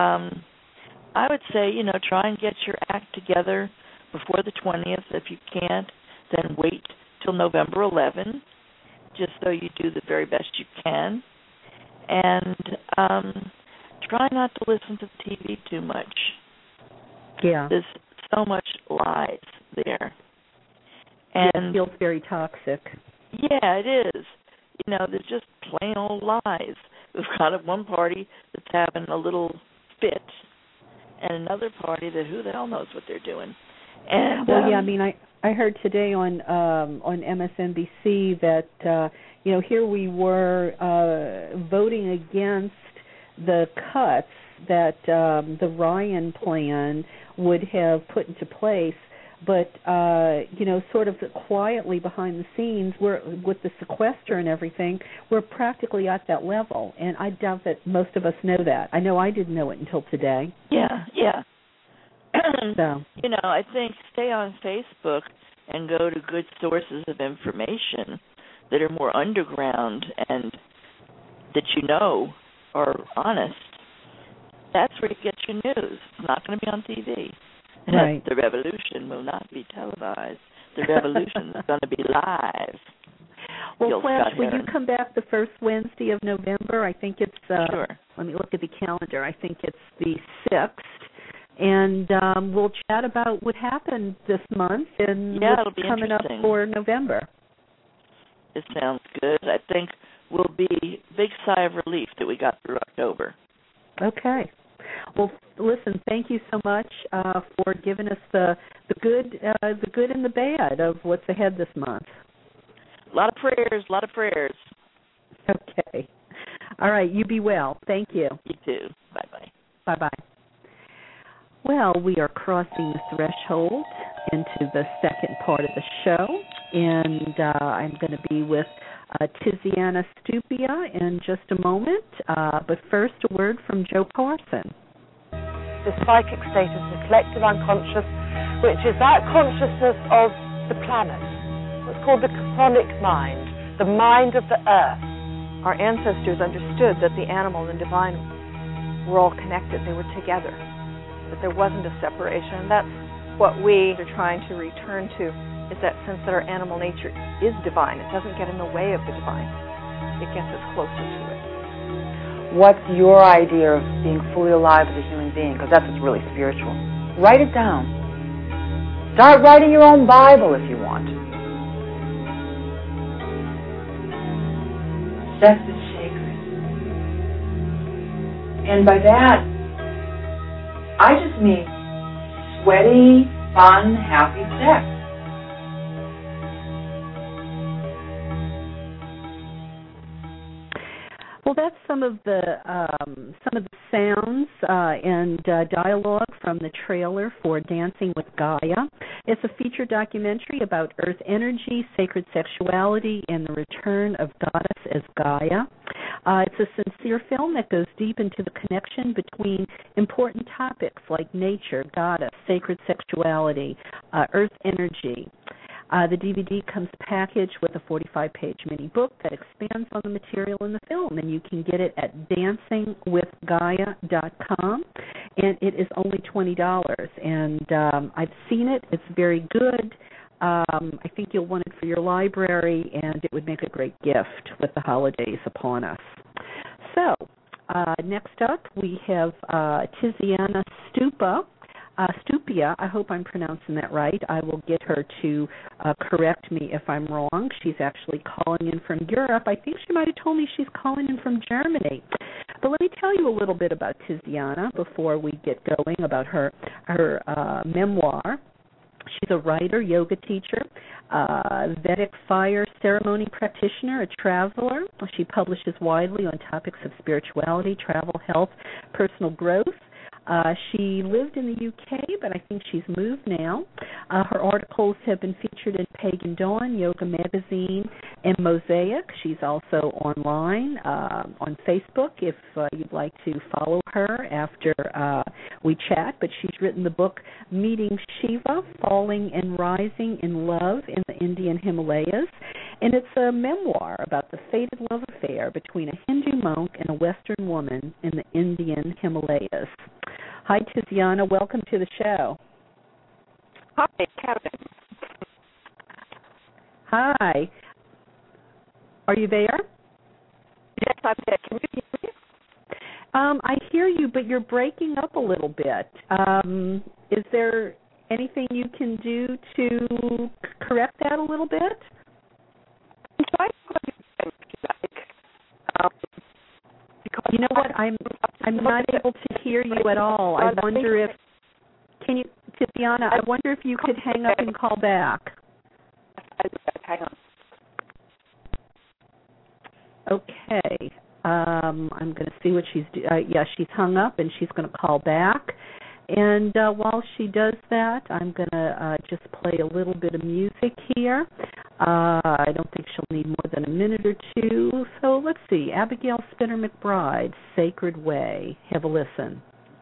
I would say, you know, try and get your act together before the 20th. If you can't, then wait till November 11, just so you do the very best you can. And try not to listen to the TV too much. Yeah. There's so much lies there. And it feels very toxic. Yeah, it is. You know, there's just plain old lies. We've got one party that's having a little fit, and another party that who the hell knows what they're doing. And well, yeah, I mean, I heard today on MSNBC that you know, here we were voting against the cuts that the Ryan plan would have put into place. But, you know, sort of quietly behind the scenes, with the sequester and everything, we're practically at that level. And I doubt that most of us know that. I know I didn't know it until today. Yeah. So. You know, I think stay on Facebook and go to good sources of information that are more underground and that you know are honest. That's where you get your news. It's not going to be on TV. Right. The revolution will not be televised. The revolution is going to be live. Well, Flash, will you come back the first Wednesday of November? I think it's, sure. Let me look at the calendar. I think it's the 6th. And we'll chat about what happened this month and what's coming up for November. It sounds good. I think we'll be big sigh of relief that we got through October. Okay. Well, listen, thank you so much for giving us the good and the bad of what's ahead this month. A lot of prayers. Okay. All right, you be well. Thank you. You too. Bye-bye. Bye-bye. Well, we are crossing the threshold into the second part of the show, and I'm going to be with Tiziana Stupia in just a moment. But first, a word from Joe Parson. The psychic state is the collective unconscious, which is that consciousness of the planet. It's called the chthonic mind, the mind of the earth. Our ancestors understood that the animal and divine were all connected. They were together, that there wasn't a separation. And that's what we are trying to return to, is that sense that our animal nature is divine. It doesn't get in the way of the divine. It gets us closer to it. What's your idea of being fully alive as a human being? Because that's what's really spiritual. Write it down. Start writing your own Bible if you want. Sex is sacred. And by that, I just mean sweaty, fun, happy sex. Well, that's some of the sounds and dialogue from the trailer for Dancing with Gaia. It's a feature documentary about Earth energy, sacred sexuality, and the return of Goddess as Gaia. It's a sincere film that goes deep into the connection between important topics like nature, Goddess, sacred sexuality, Earth energy. The DVD comes packaged with a 45-page mini book that expands on the material in the film, and you can get it at dancingwithgaia.com, and it is only $20. And I've seen it. It's very good. I think you'll want it for your library, and it would make a great gift with the holidays upon us. So, next up, we have Tiziana Stupa. Stupia. I hope I'm pronouncing that right. I will get her to correct me if I'm wrong. She's actually calling in from Europe. I think she might have told me she's calling in from Germany. But let me tell you a little bit about Tiziana before we get going, about her memoir. She's a writer, yoga teacher, Vedic fire ceremony practitioner, a traveler. She publishes widely on topics of spirituality, travel, health, personal growth. She lived in the UK, but I think she's moved now. Her articles have been featured in Pagan Dawn, Yoga Magazine, and Mosaic. She's also online on Facebook if you'd like to follow her after we chat. But she's written the book Meeting Shiva, Falling and Rising in Love in the Indian Himalayas. And it's a memoir about the fated love affair between a Hindu monk and a Western woman in the Indian Himalayas. Hi, Tiziana. Welcome to the show. Hi, Kevin. Hi. Are you there? Yes, I'm there. Can you hear me? I hear you, but you're breaking up a little bit. Is there anything you can do to correct that a little bit? I'm trying to call you again, if you like. You know what? I'm not able to hear you at all. I wonder if Tiziana, I wonder if you could hang up and call back. Hang on. Okay. I'm going to see what she's doing. She's hung up and she's going to call back. And while she does that, I'm going to just play a little bit of music here. I don't think she'll need more than a minute or two. So let's see. Abigail Spinner McBride, Sacred Way. Have a listen.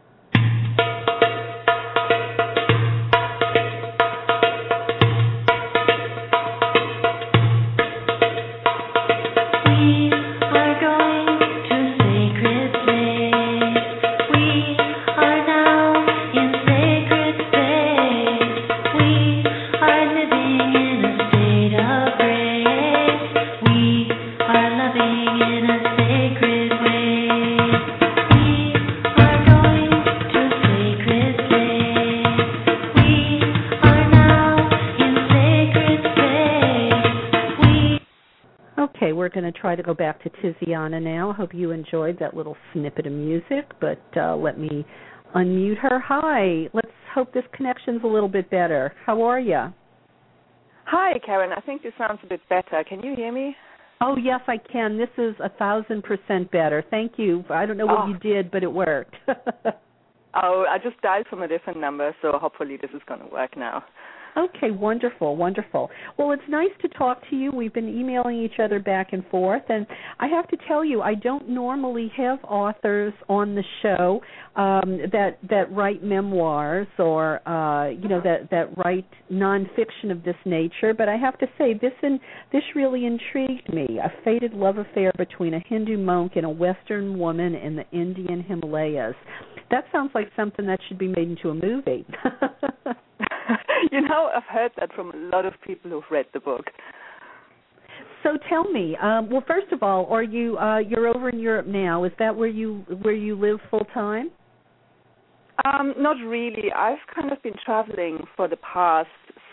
We're going to try to go back to Tiziana now. I hope you enjoyed that little snippet of music, but let me unmute her. Hi. Let's hope this connection's a little bit better. How are you? Hi, Karen. I think this sounds a bit better. Can you hear me? Oh, yes, I can. This is 1,000% better. Thank you. I don't know what you did, but it worked. I just dialed from a different number, so hopefully this is going to work now. Okay, wonderful, wonderful. Well, it's nice to talk to you. We've been emailing each other back and forth, and I have to tell you, I don't normally have authors on the show that write memoirs or that write nonfiction of this nature. But I have to say, this really intrigued me. A fated love affair between a Hindu monk and a Western woman in the Indian Himalayas. That sounds like something that should be made into a movie. You know, I've heard that from a lot of people who've read the book. So tell me, well, first of all, are you you're over in Europe now? Is that where you live full time? Not really. I've kind of been traveling for the past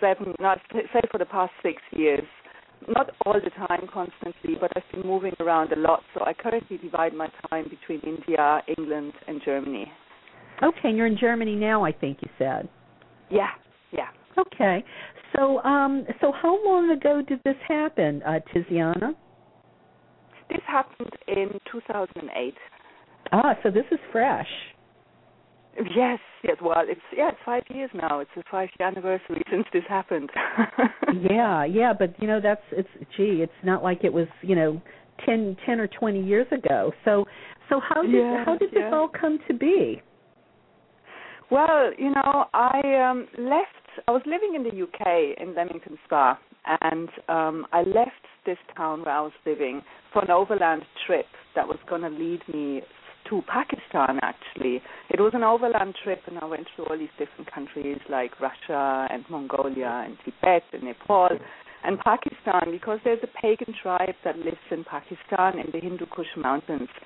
6 years. Not all the time, constantly, but I've been moving around a lot. So I currently divide my time between India, England, and Germany. Okay, and you're in Germany now, I think you said. Yeah. Okay. So how long ago did this happen, Tiziana? This happened in 2008. So this is fresh. Yes. Well, it's 5 years now. It's the 5th anniversary since this happened. Yeah, but it's not like it was 10 or 20 years ago. So how did this all come to be? Well, I left. I was living in the UK in Leamington Spa, and I left this town where I was living for an overland trip that was going to lead me to Pakistan, actually. It was an overland trip, and I went through all these different countries like Russia and Mongolia and Tibet and Nepal and Pakistan, because there's a pagan tribe that lives in Pakistan in the Hindu Kush Mountains.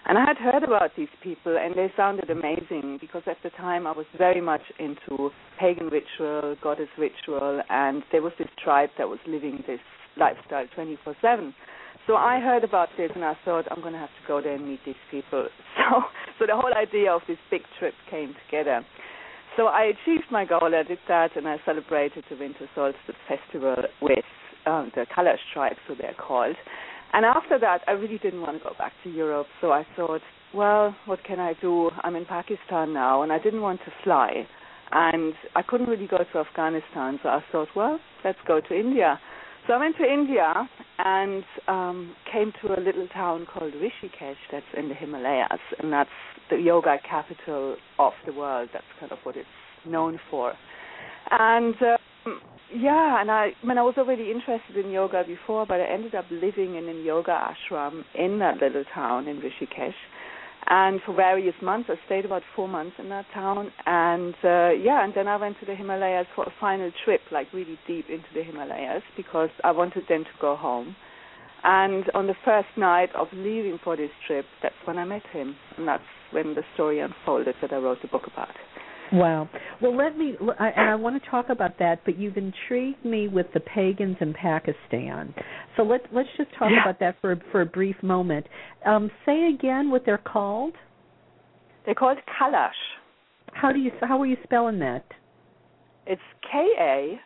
And I had heard about these people, and they sounded amazing, because at the time I was very much into pagan ritual, goddess ritual, and there was this tribe that was living this lifestyle 24/7. So I heard about this, and I thought, I'm going to have to go there and meet these people. So the whole idea of this big trip came together. So I achieved my goal. I did that, and I celebrated the Winter Solstice Festival with the Kalash tribe, so they're called. And after that, I really didn't want to go back to Europe. So I thought, well, what can I do? I'm in Pakistan now, and I didn't want to fly. And I couldn't really go to Afghanistan, so I thought, well, let's go to India. So I went to India and came to a little town called Rishikesh that's in the Himalayas, and that's the yoga capital of the world. That's kind of what it's known for. And I was already interested in yoga before, but I ended up living in a yoga ashram in that little town in Rishikesh. And for various months, I stayed about 4 months in that town. And then I went to the Himalayas for a final trip, like really deep into the Himalayas, because I wanted then to go home. And on the first night of leaving for this trip, that's when I met him. And that's when the story unfolded that I wrote the book about. Wow. Well, I want to talk about that, but you've intrigued me with the pagans in Pakistan. So let's just talk about that for a brief moment. Say again what they're called. They're called Kalash. How are you spelling that? It's Kalash.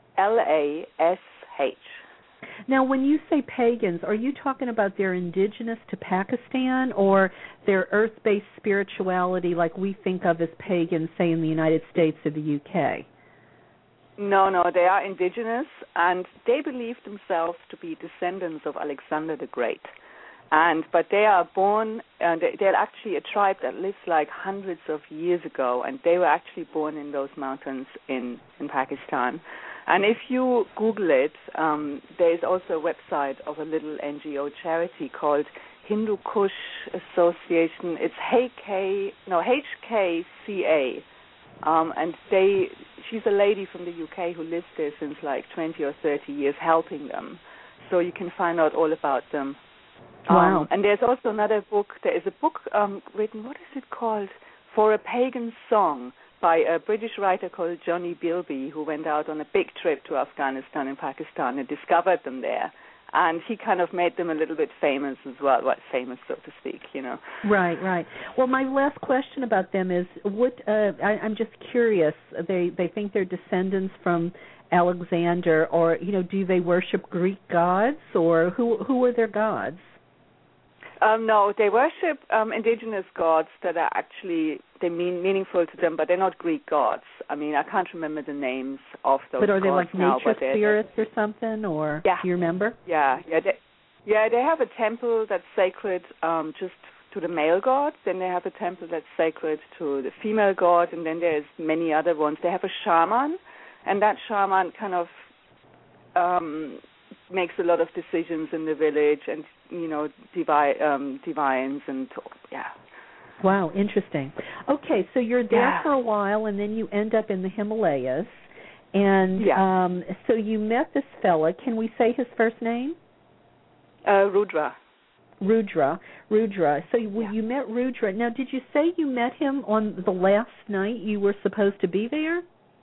Now, when you say pagans, are you talking about they're indigenous to Pakistan, or their earth-based spirituality like we think of as pagans, say, in the United States or the UK? No, they are indigenous, and they believe themselves to be descendants of Alexander the Great. But they are born, and they're actually a tribe that lives like hundreds of years ago, and they were actually born in those mountains in Pakistan. And if you Google it, there is also a website of a little NGO charity called Hindu Kush Association. It's HKCA. And she's a lady from the UK who lives there since like 20 or 30 years helping them. So you can find out all about them. Wow. And there's also another book. There is a book written, what is it called? For a Pagan Song, by a British writer called Johnny Bilby, who went out on a big trip to Afghanistan and Pakistan and discovered them there. And he kind of made them a little bit famous as well, famous, so to speak, you know. Right. Well, my last question about them is, I'm just curious, they think they're descendants from Alexander, or, do they worship Greek gods, or who are their gods? No, they worship indigenous gods that are actually meaningful to them, but they're not Greek gods. I mean, I can't remember the names of those gods. But are they like now, nature spirits or something, or do you remember? Yeah. They have a temple that's sacred just to the male god. Then they have a temple that's sacred to the female god, and then there's many other ones. They have a shaman, and that shaman kind of makes a lot of decisions in the village, and divines and Wow, interesting. Okay, so you're there for a while, and then you end up in the Himalayas, and so you met this fella. Can we say his first name? Rudra. So you met Rudra. Now, did you say you met him on the last night you were supposed to be there?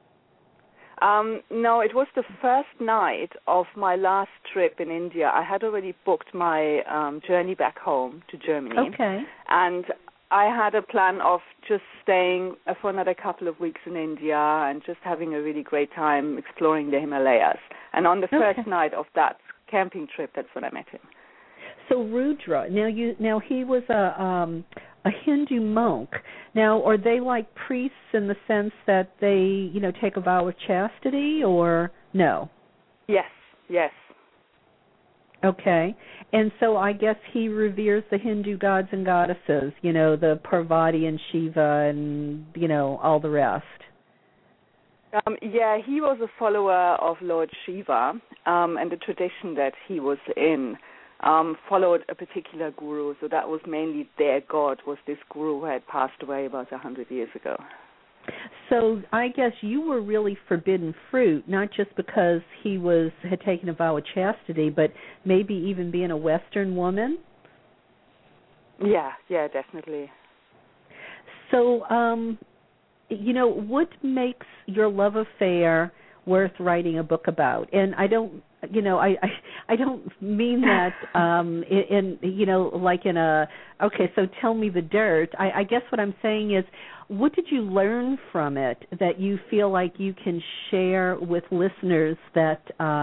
No, it was the first night of my last trip in India. I had already booked my journey back home to Germany. Okay. And I had a plan of just staying for another couple of weeks in India and just having a really great time exploring the Himalayas. And on the first night of that camping trip, that's when I met him. So Rudra, now he was a Hindu monk. Now, are they like priests in the sense that they, take a vow of chastity, or no? Yes. Okay. And so I guess he reveres the Hindu gods and goddesses, the Parvati and Shiva and, all the rest. He was a follower of Lord Shiva, and the tradition that he was in followed a particular guru, so that was mainly their god, was this guru who had passed away about 100 years ago. So I guess you were really forbidden fruit, not just because he had taken a vow of chastity, but maybe even being a Western woman? Yeah, definitely. So, what makes your love affair worth writing a book about? And I don't, I don't mean that okay, so tell me the dirt. I guess what I'm saying is, what did you learn from it that you feel like you can share with listeners that,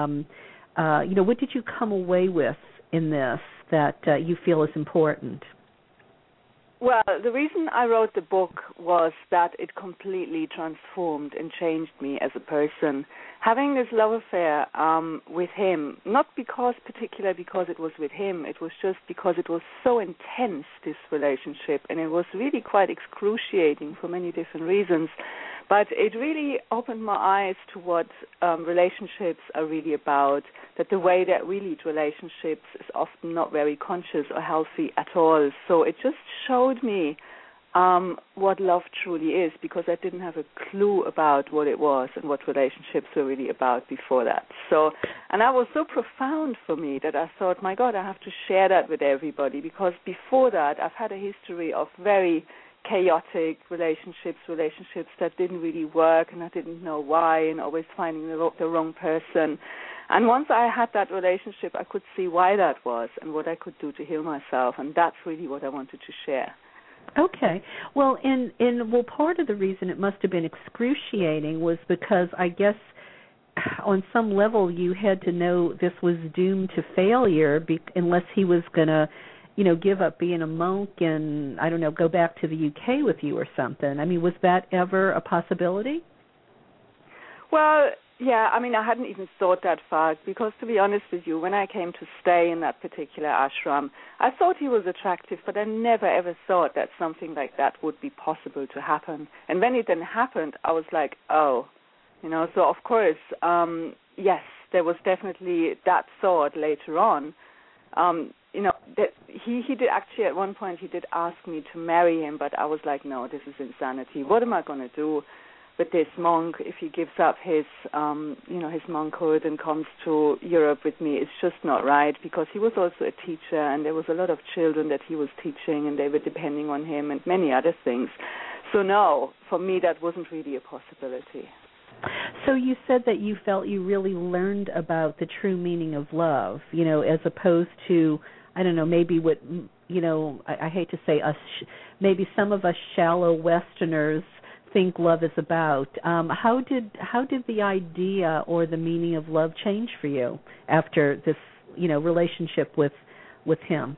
what did you come away with in this that you feel is important? Well, the reason I wrote the book was that it completely transformed and changed me as a person. Having this love affair with him, not particularly because it was with him, it was just because it was so intense, this relationship, and it was really quite excruciating for many different reasons. But it really opened my eyes to what relationships are really about, that the way that we lead relationships is often not very conscious or healthy at all. So it just showed me what love truly is, because I didn't have a clue about what it was and what relationships were really about before that. So, and that was so profound for me that I thought, my God, I have to share that with everybody, because before that I've had a history of very chaotic relationships that didn't really work, and I didn't know why, and always finding the wrong person. And once I had that relationship, I could see why that was and what I could do to heal myself, and that's really what I wanted to share. Okay. Well, part of the reason it must have been excruciating was because I guess on some level you had to know this was doomed to failure unless he was going to give up being a monk and, I don't know, go back to the UK with you or something. I mean, was that ever a possibility? Well, yeah, I mean, I hadn't even thought that far, because to be honest with you, when I came to stay in that particular ashram, I thought he was attractive, but I never ever thought that something like that would be possible to happen. And when it then happened, I was like, oh, so of course, yes, there was definitely that thought later on. That he did actually at one point, he did ask me to marry him, but I was like, no, this is insanity. What am I going to do with this monk if he gives up his monkhood and comes to Europe with me? It's just not right, because he was also a teacher, and there was a lot of children that he was teaching, and they were depending on him, and many other things. So no, for me that wasn't really a possibility. So you said that you felt you really learned about the true meaning of love, as opposed to, I don't know, maybe what, I hate to say us, maybe some of us shallow Westerners think love is about. How did the idea or the meaning of love change for you after this, relationship with him?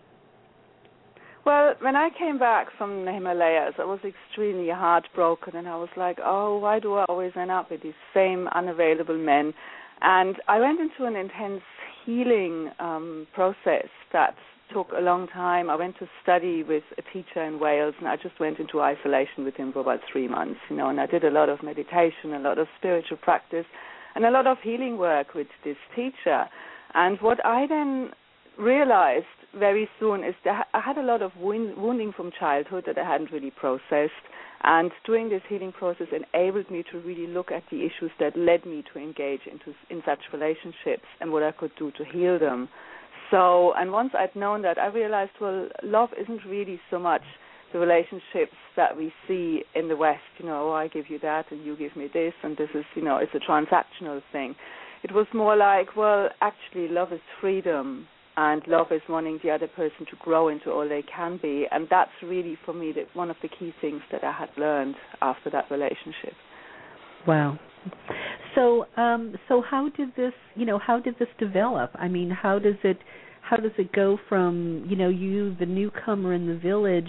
Well, when I came back from the Himalayas, I was extremely heartbroken, and I was like, oh, why do I always end up with these same unavailable men? And I went into an intense healing process that took a long time. I went to study with a teacher in Wales, and I just went into isolation with him for about 3 months, and I did a lot of meditation, a lot of spiritual practice, and a lot of healing work with this teacher. And what I then realized very soon is that I had a lot of wounding from childhood that I hadn't really processed, and doing this healing process enabled me to really look at the issues that led me to engage in such relationships and what I could do to heal them. So, and once I'd known that, I realized, well, love isn't really so much the relationships that we see in the West, I give you that and you give me this, and this is, it's a transactional thing. It was more like, well, actually love is freedom, and love is wanting the other person to grow into all they can be, and that's really, for me, one of the key things that I had learned after that relationship. Wow. So how did this develop? I mean, how does it go from, you, the newcomer in the village,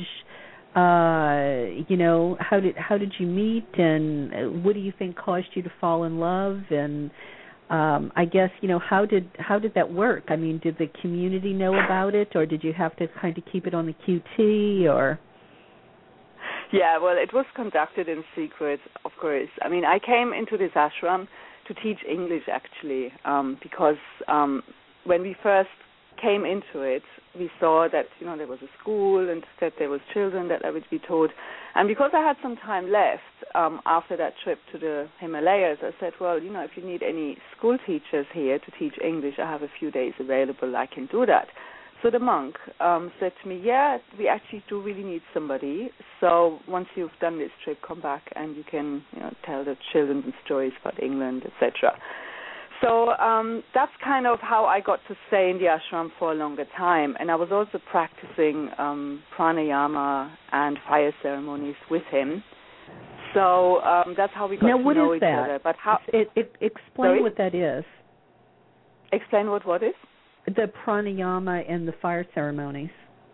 how did you meet, and what do you think caused you to fall in love? And I guess, how did that work? I mean, did the community know about it, or did you have to kind of keep it on the QT, or? Yeah, well, it was conducted in secret, of course. I mean, I came into this ashram to teach English, actually, because when we first came into it, we saw that, there was a school and that there was children that I would be taught. And because I had some time left after that trip to the Himalayas, I said, well, if you need any school teachers here to teach English, I have a few days available, I can do that. So the monk said to me, yeah, we actually do really need somebody. So once you've done this trip, come back and you can tell the children some stories about England, etc. So that's kind of how I got to stay in the ashram for a longer time. And I was also practicing pranayama and fire ceremonies with him. So that's how we got to know each other. But how? Explain what that is. Explain what is? The pranayama and the fire ceremonies.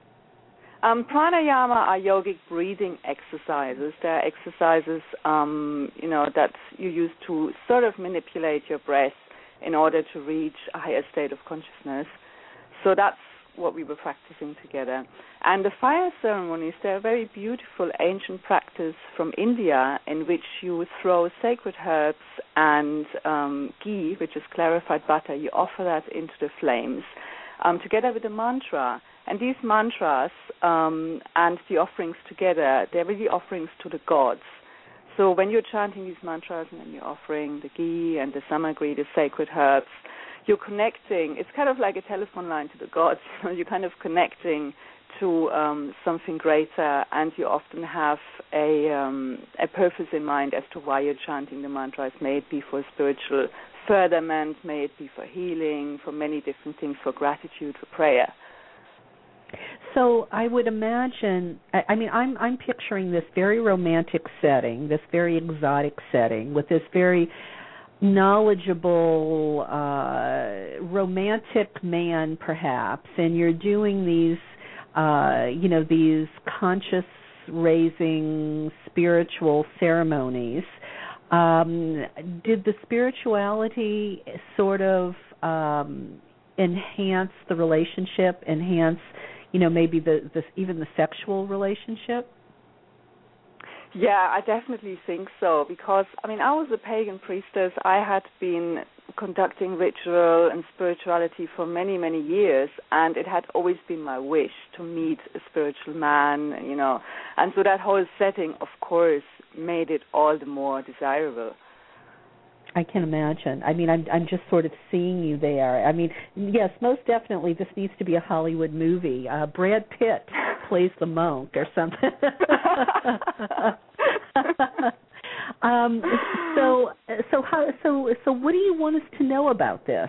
Pranayama are yogic breathing exercises. They're exercises, that you use to sort of manipulate your breath in order to reach a higher state of consciousness. So that's what we were practicing together. And the fire ceremonies, they're a very beautiful ancient practice from India in which you throw sacred herbs and ghee, which is clarified butter. You offer that into the flames together with a mantra. And these mantras and the offerings together, they're really offerings to the gods. So when you're chanting these mantras and then you're offering the ghee and the samagri, the sacred herbs, you're connecting. It's kind of like a telephone line to the gods. You're kind of connecting to something greater, and you often have a purpose in mind as to why you're chanting the mantras. May it be for spiritual furtherment, may it be for healing, for many different things, for gratitude, for prayer. So I would imagine, I'm picturing this very romantic setting, this very exotic setting, with this very knowledgeable, romantic man, perhaps, and you're doing these, these conscious-raising spiritual ceremonies. Did the spirituality sort of enhance the relationship, maybe even the sexual relationship? Yeah, I definitely think so, because, I was a pagan priestess. I had been conducting ritual and spirituality for many, many years, and it had always been my wish to meet a spiritual man, and so that whole setting, of course, made it all the more desirable. I can imagine. I'm just sort of seeing you there. Yes, most definitely this needs to be a Hollywood movie. Brad Pitt plays the monk or something. So what do you want us to know about this,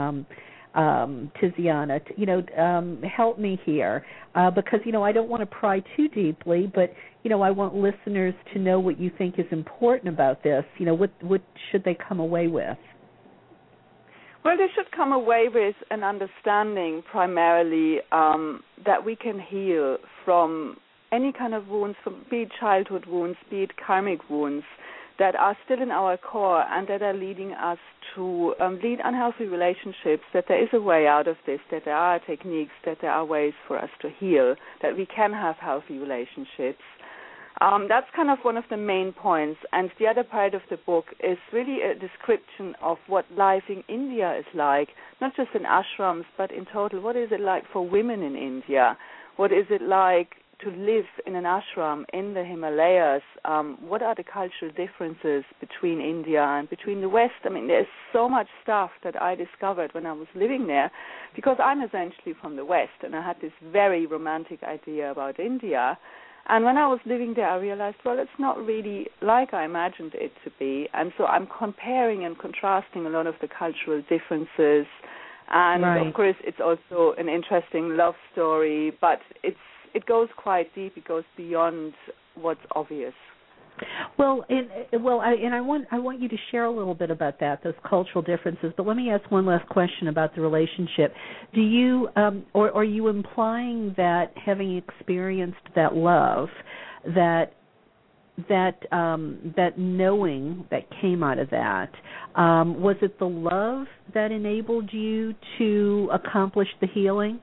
Tiziana? Help me here, because I don't want to pry too deeply, but I want listeners to know what you think is important about this. What should they come away with? Well, they should come away with an understanding primarily that we can heal from any kind of wounds, be it childhood wounds, be it karmic wounds, that are still in our core and that are leading us to lead unhealthy relationships, that there is a way out of this, that there are techniques, that there are ways for us to heal, that we can have healthy relationships. That's kind of one of the main points. And the other part of the book is really a description of what life in India is like, not just in ashrams, but in total. What is it like for women in India? What is it like to live in an ashram in the Himalayas? What are the cultural differences between India and between the West? There's so much stuff that I discovered when I was living there, because I'm essentially from the West, and I had this very romantic idea about India. And when I was living there, I realized, well, it's not really like I imagined it to be. And so I'm comparing and contrasting a lot of the cultural differences. And, right. Of course, it's also an interesting love story, but it goes quite deep. It goes beyond what's obvious. Well, I want you to share a little bit about that, those cultural differences. But let me ask one last question about the relationship. Do you, or are you implying that having experienced that love, that knowing that came out of that, was it the love that enabled you to accomplish the healing?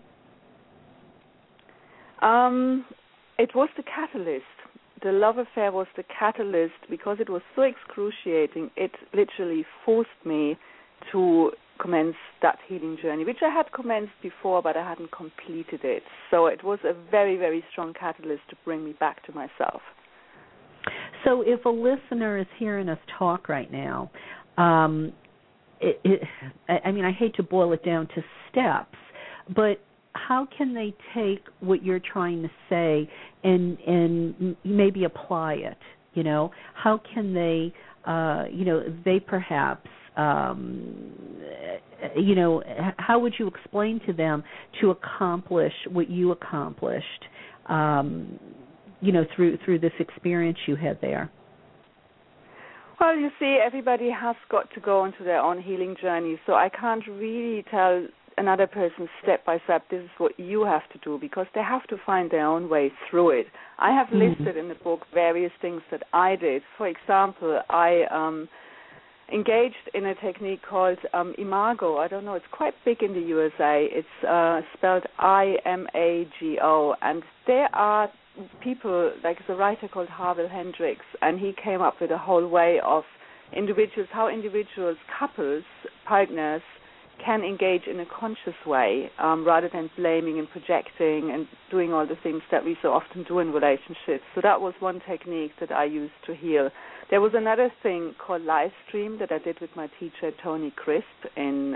It was the catalyst. The love affair was the catalyst, because it was so excruciating. It literally forced me to commence that healing journey, which I had commenced before, but I hadn't completed it. So it was a very, very strong catalyst to bring me back to myself. So if a listener is hearing us talk right now, I hate to boil it down to steps, but how can they take what you're trying to say and maybe apply it? You know, how can they, they perhaps, how would you explain to them to accomplish what you accomplished, through this experience you had there? Well, you see, everybody has got to go into their own healing journey, so I can't really tell another person step by step, this is what you have to do, because they have to find their own way through it. I have listed in the book various things that I did. For example, I engaged in a technique called Imago. I don't know, it's quite big in the USA. It's spelled IMAGO, and there are people, like the writer called Harville Hendrix, and he came up with a whole way of how individuals, couples, partners, can engage in a conscious way rather than blaming and projecting and doing all the things that we so often do in relationships. So that was one technique that I used to heal. There was another thing called live stream that I did with my teacher Tony Crisp in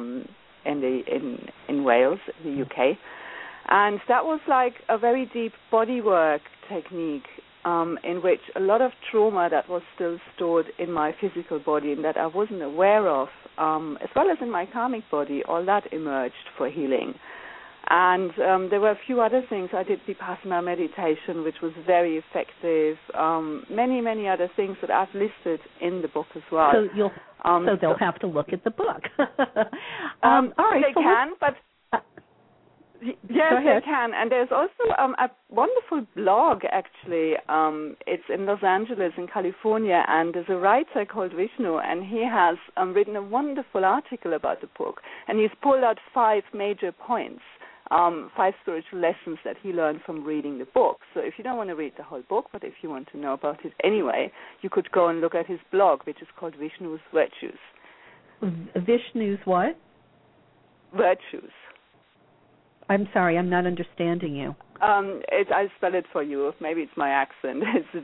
Wales, in the UK, and that was like a very deep bodywork technique in which a lot of trauma that was still stored in my physical body and that I wasn't aware of, as well as in my karmic body, all that emerged for healing. And there were a few other things. I did Vipassana meditation, which was very effective. Many, many other things that I've listed in the book as well. So they'll have to look at the book. All right, they can, but yes, they can. And there's also a wonderful blog, actually. It's in Los Angeles, in California, and there's a writer called Vishnu, and he has written a wonderful article about the book. And he's pulled out 5 major points, 5 spiritual lessons that he learned from reading the book. So if you don't want to read the whole book, but if you want to know about it anyway, you could go and look at his blog, which is called Vishnu's Virtues. Vishnu's what? Virtues. I'm sorry, I'm not understanding you. I'll spell it for you. Maybe it's my accent. It's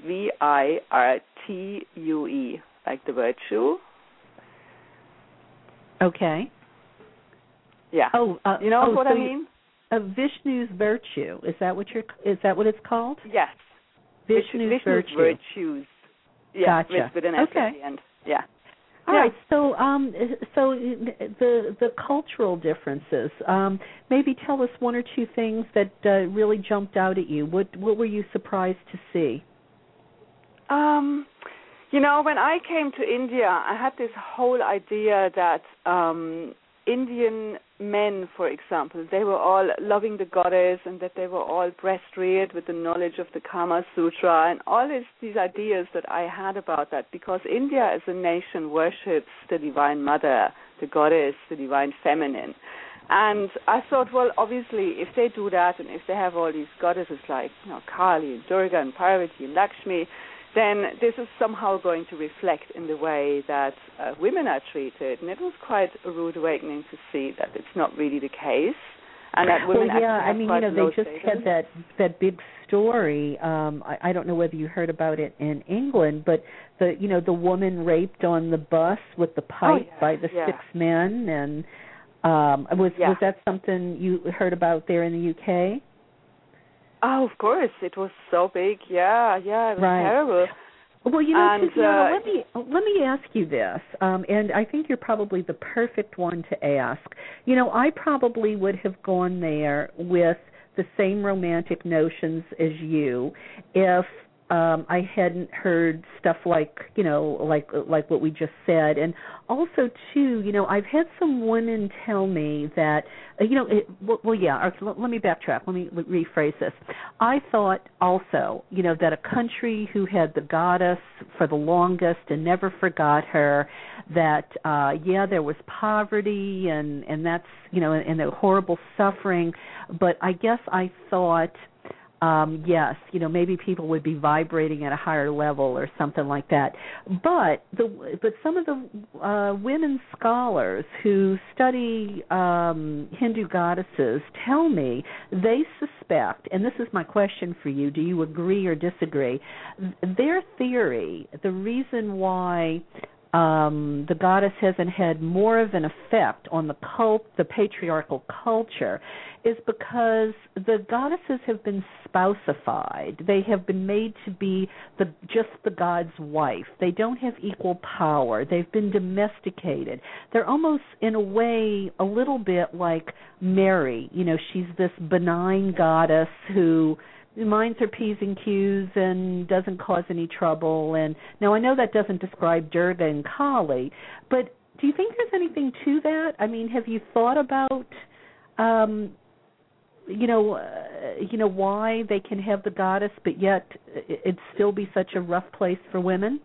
VIRTUE, like the virtue. Okay. Yeah. You know what I mean? Vishnu's Virtue. Is that what it's called? Yes. Vishnu's Virtues. Yeah, gotcha. with an S at the end. Yeah. All right. So, the cultural differences. Maybe tell us 1 or 2 things that really jumped out at you. What were you surprised to see? When I came to India, I had this whole idea that Indian men, for example, they were all loving the goddess and that they were all breast-reared with the knowledge of the Kama Sutra and all these ideas that I had about that, because India as a nation worships the Divine Mother, the goddess, the Divine Feminine. And I thought, well, obviously, if they do that and if they have all these goddesses like Kali and Durga and Parvati and Lakshmi, then this is somehow going to reflect in the way that women are treated. And it was quite a rude awakening to see that it's not really the case, and that women actually have they just had that big story. I don't know whether you heard about it in England, but the woman raped on the bus with the pipe by the 6 men, and was that something you heard about there in the UK? Oh, of course. It was so big. Yeah, it was terrible. Well, Tiziana, let me ask you this, and I think you're probably the perfect one to ask. I probably would have gone there with the same romantic notions as you if I hadn't heard stuff like what we just said. And also, too, I've had some women tell me that, let me backtrack. Let me rephrase this. I thought also, that a country who had the goddess for the longest and never forgot her, that, there was poverty and that's, and the horrible suffering, but I guess I thought, maybe people would be vibrating at a higher level or something like that. But some of the women scholars who study Hindu goddesses tell me they suspect, and this is my question for you, do you agree or disagree? Their theory, the reason why the goddess hasn't had more of an effect on the patriarchal culture, is because the goddesses have been spouse-ified. They have been made to be just the god's wife. They don't have equal power. They've been domesticated. They're almost, in a way, a little bit like Mary. She's this benign goddess who minds her P's and Q's and doesn't cause any trouble. And now I know that doesn't describe Durga and Kali, but do you think there's anything to that? I mean, have you thought about, why they can have the goddess, but yet it still be such a rough place for women?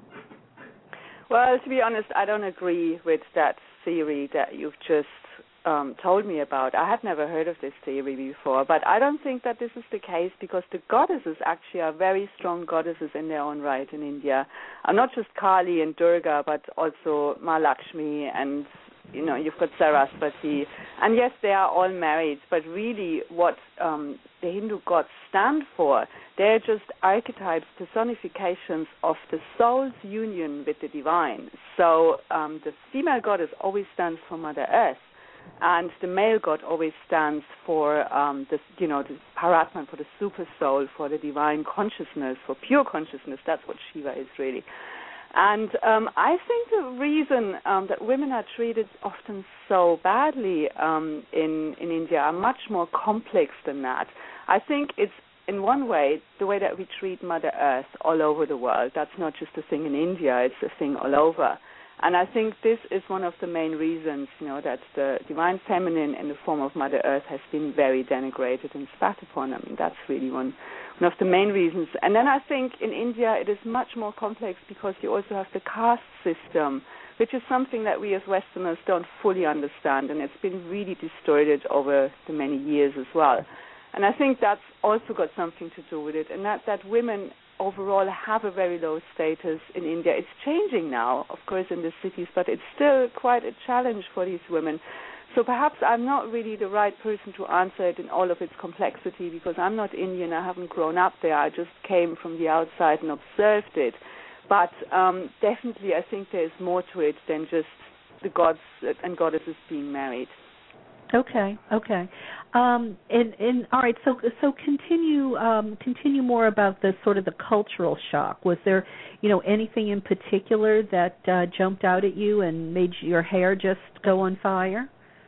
Well, to be honest, I don't agree with that theory that you've just told me about. I had never heard of this theory before, but I don't think that this is the case, because the goddesses actually are very strong goddesses in their own right in India. Not just Kali and Durga, but also Mahalakshmi, and you've got Saraswati. And yes, they are all married, but really what the Hindu gods stand for, they're just archetypes, personifications of the soul's union with the divine. So the female goddess always stands for Mother Earth, and the male god always stands for the Paratman, for the super soul, for the divine consciousness, for pure consciousness. That's what Shiva is really. And I think the reason that women are treated often so badly in India are much more complex than that. I think it's, in one way, the way that we treat Mother Earth all over the world. That's not just a thing in India, it's a thing all over. And I think this is one of the main reasons, that the divine feminine in the form of Mother Earth has been very denigrated and spat upon. I mean, that's really one of the main reasons. And then I think in India it is much more complex, because you also have the caste system, which is something that we as Westerners don't fully understand, and it's been really distorted over the many years as well. And I think that's also got something to do with it, and that women overall have a very low status in India. It's changing now, of course, in the cities, but it's still quite a challenge for these women. So perhaps I'm not really the right person to answer it in all of its complexity, because I'm not Indian, I haven't grown up there, I just came from the outside and observed it. But definitely I think there's more to it than just the gods and goddesses being married. Okay. And all right. So continue more about the sort of the cultural shock. Was there, anything in particular that jumped out at you and made your hair just go on fire?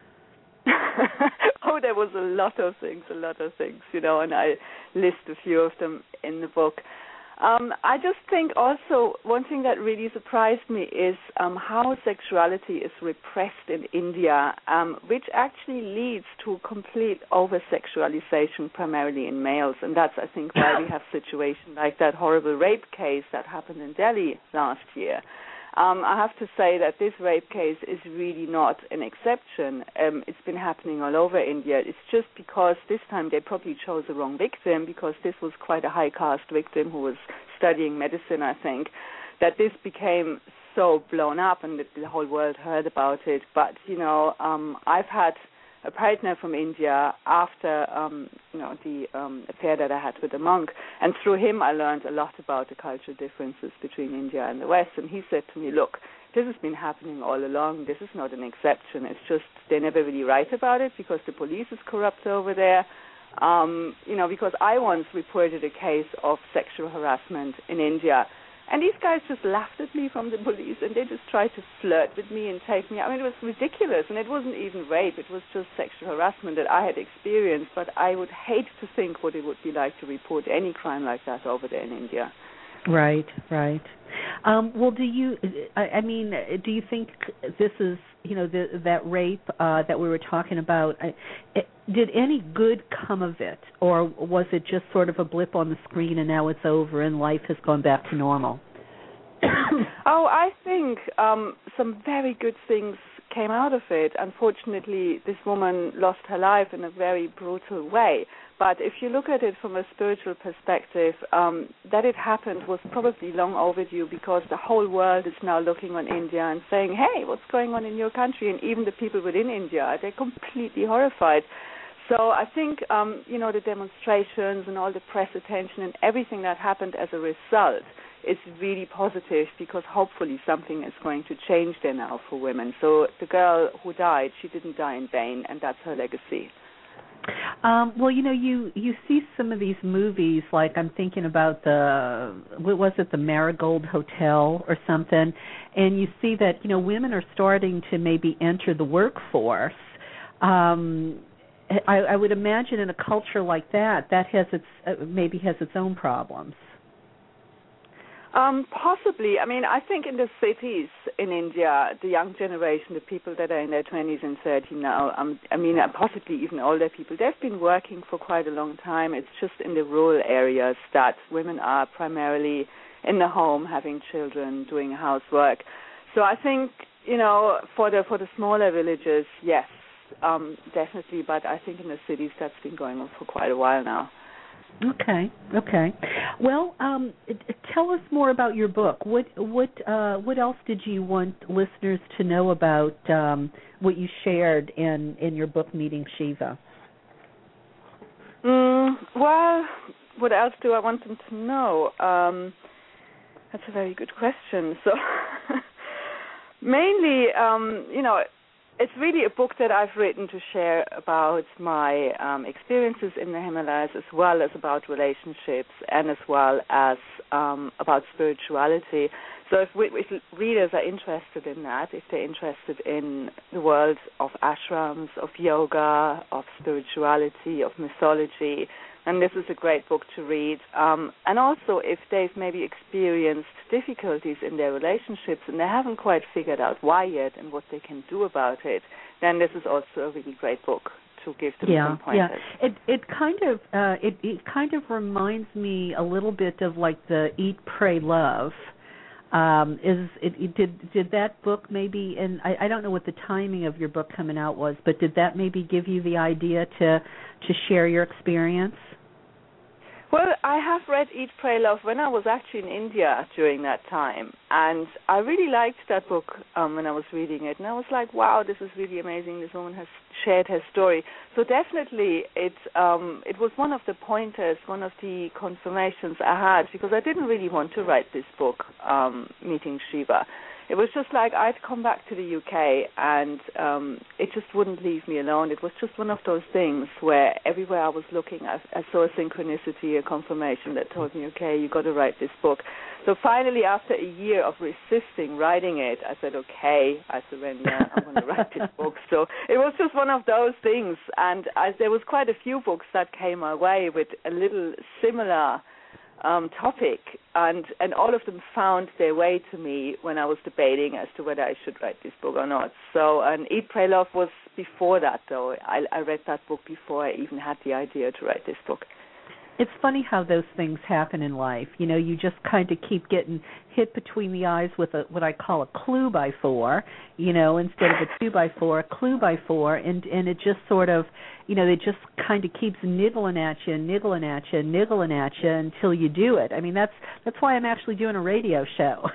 Oh, there was a lot of things, and I list a few of them in the book. I just think also one thing that really surprised me is how sexuality is repressed in India, which actually leads to complete over-sexualization primarily in males. And that's, I think, why we have situations like that horrible rape case that happened in Delhi last year. I have to say that this rape case is really not an exception. It's been happening all over India. It's just because this time they probably chose the wrong victim, because this was quite a high caste victim who was studying medicine, I think, that this became so blown up and that the whole world heard about it. But, I've had a partner from India after, the affair that I had with a monk. And through him, I learned a lot about the cultural differences between India and the West. And he said to me, look, this has been happening all along. This is not an exception. It's just they never really write about it because the police is corrupt over there. Because I once reported a case of sexual harassment in India. And these guys just laughed at me from the police, and they just tried to flirt with me and take me. I mean, it was ridiculous, and it wasn't even rape. It was just sexual harassment that I had experienced, but I would hate to think what it would be like to report any crime like that over there in India. Right. Well, do you think this is, that rape that we were talking about, did any good come of it, or was it just sort of a blip on the screen and now it's over and life has gone back to normal? I think some very good things came out of it. Unfortunately, this woman lost her life in a very brutal way. But if you look at it from a spiritual perspective, that it happened was probably long overdue, because the whole world is now looking on India and saying, hey, what's going on in your country? And even the people within India, they're completely horrified. So I think, the demonstrations and all the press attention and everything that happened as a result, is really positive because hopefully something is going to change there now for women. So the girl who died, she didn't die in vain, and that's her legacy. Well, you see some of these movies, like I'm thinking about the Marigold Hotel or something, and you see that, women are starting to maybe enter the workforce. I would imagine in a culture like that has maybe has its own problems. Possibly. I mean, I think in the cities in India, the young generation, the people that are in their 20s and 30s now, possibly even older people, they've been working for quite a long time. It's just in the rural areas that women are primarily in the home, having children, doing housework. So I think, for the smaller villages, yes, definitely. But I think in the cities, that's been going on for quite a while now. Okay. Well, tell us more about your book. What else did you want listeners to know about what you shared in your book, Meeting Shiva? Well, what else do I want them to know? That's a very good question. So, mainly, it's really a book that I've written to share about my experiences in the Himalayas, as well as about relationships, and as well as about spirituality. So if readers are interested in that, if they're interested in the world of ashrams, of yoga, of spirituality, of mythology, and this is a great book to read. And also if they've maybe experienced difficulties in their relationships and they haven't quite figured out why yet and what they can do about it, then this is also a really great book to give them some pointers. Yeah. It kind of reminds me a little bit of like the Eat, Pray, Love. Did that book maybe, and I don't know what the timing of your book coming out was, but did that maybe give you the idea to share your experience? Well, I have read Eat, Pray, Love when I was actually in India during that time, and I really liked that book when I was reading it, and I was like, wow, this is really amazing. This woman has shared her story. So definitely it was one of the pointers, one of the confirmations I had, because I didn't really want to write this book, Meeting Shiva. It was just like I'd come back to the UK and it just wouldn't leave me alone. It was just one of those things where everywhere I was looking, I saw a synchronicity, a confirmation that told me, okay, you got to write this book. So finally, after a year of resisting writing it, I said, okay, I surrender. I'm going to write this book. So it was just one of those things. And there was quite a few books that came my way with a little similar topic, and all of them found their way to me when I was debating as to whether I should write this book or not. So, and Eat, Pray, Love was before that, though. I read that book before I even had the idea to write this book. It's funny how those things happen in life. You just kind of keep getting hit between the eyes with what I call a clue by four, instead of a 2x4, a clue by four, and it just sort of, it just kind of keeps niggling at you until you do it. I mean, that's why I'm actually doing a radio show.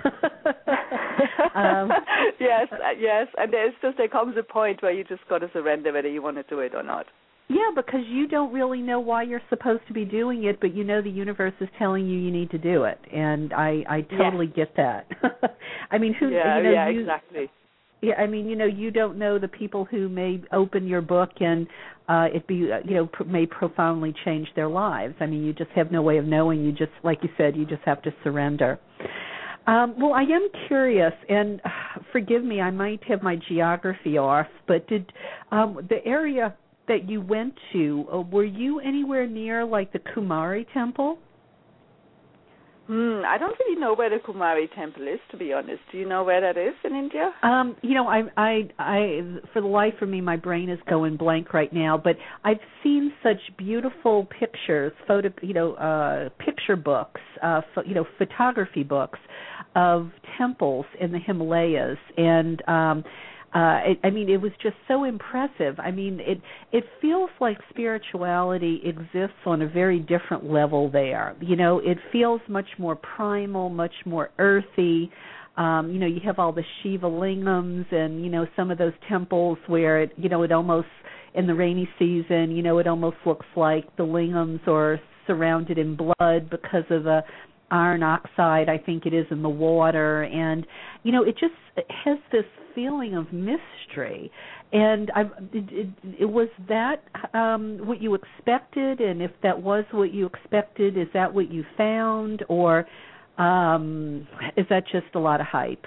Yes, and there comes a point where you just got to surrender whether you want to do it or not. Yeah, because you don't really know why you're supposed to be doing it, but the universe is telling you need to do it, and I totally get that. I mean, exactly. Yeah, I mean, you don't know the people who may open your book and it be, may profoundly change their lives. I mean, you just have no way of knowing. You just, like you said, you just have to surrender. Well, I am curious, and forgive me, I might have my geography off, but did the area that you went to, were you anywhere near like the Kumari Temple? I don't really know where the Kumari Temple is, to be honest. Do you know where that is in India? I for the life of me, my brain is going blank right now. But I've seen such beautiful pictures, picture books, photography books of temples in the Himalayas, and it was just so impressive. I mean, it feels like spirituality exists on a very different level there. It feels much more primal, much more earthy. You have all the Shiva lingams and, some of those temples where it almost, in the rainy season, it almost looks like the lingams are surrounded in blood because of the iron oxide, I think it is, in the water, and it just has this feeling of mystery. And was that what you expected? And if that was what you expected, is that what you found, or is that just a lot of hype?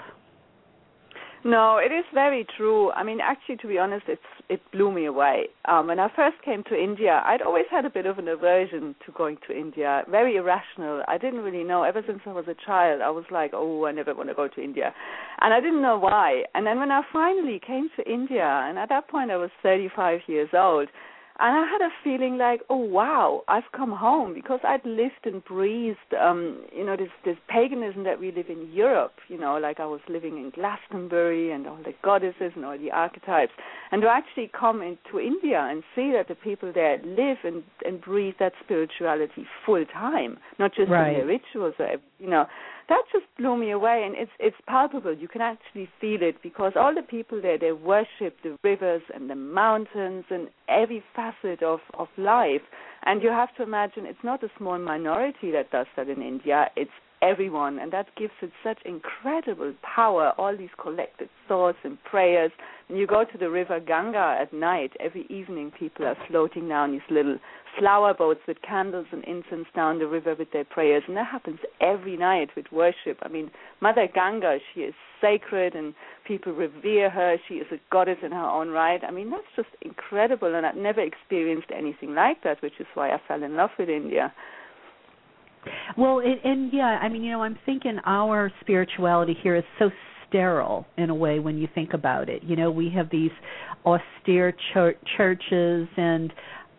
No, it is very true. I mean, actually, to be honest, it blew me away. When I first came to India, I'd always had a bit of an aversion to going to India, very irrational. I didn't really know. Ever since I was a child, I was like, oh, I never want to go to India. And I didn't know why. And then when I finally came to India, and at that point I was 35 years old, and I had a feeling like, oh, wow, I've come home, because I'd lived and breathed, this paganism that we live in Europe, like I was living in Glastonbury and all the goddesses and all the archetypes. And to actually come into India and see that the people there live and breathe that spirituality full time, not just in their rituals, that just blew me away. And it's palpable. You can actually feel it, because all the people there, they worship the rivers and the mountains and every facet of life. And you have to imagine it's not a small minority that does that in India. It's everyone, and that gives it such incredible power, all these collected thoughts and prayers. When you go to the river Ganga at night, every evening people are floating down these little flower boats with candles and incense down the river with their prayers, and that happens every night with worship. I mean, Mother Ganga, she is sacred, and people revere her. She is a goddess in her own right. I mean, that's just incredible, and I've never experienced anything like that, which is why I fell in love with India. Well, I'm thinking our spirituality here is so sterile in a way when you think about it. We have these austere churches, and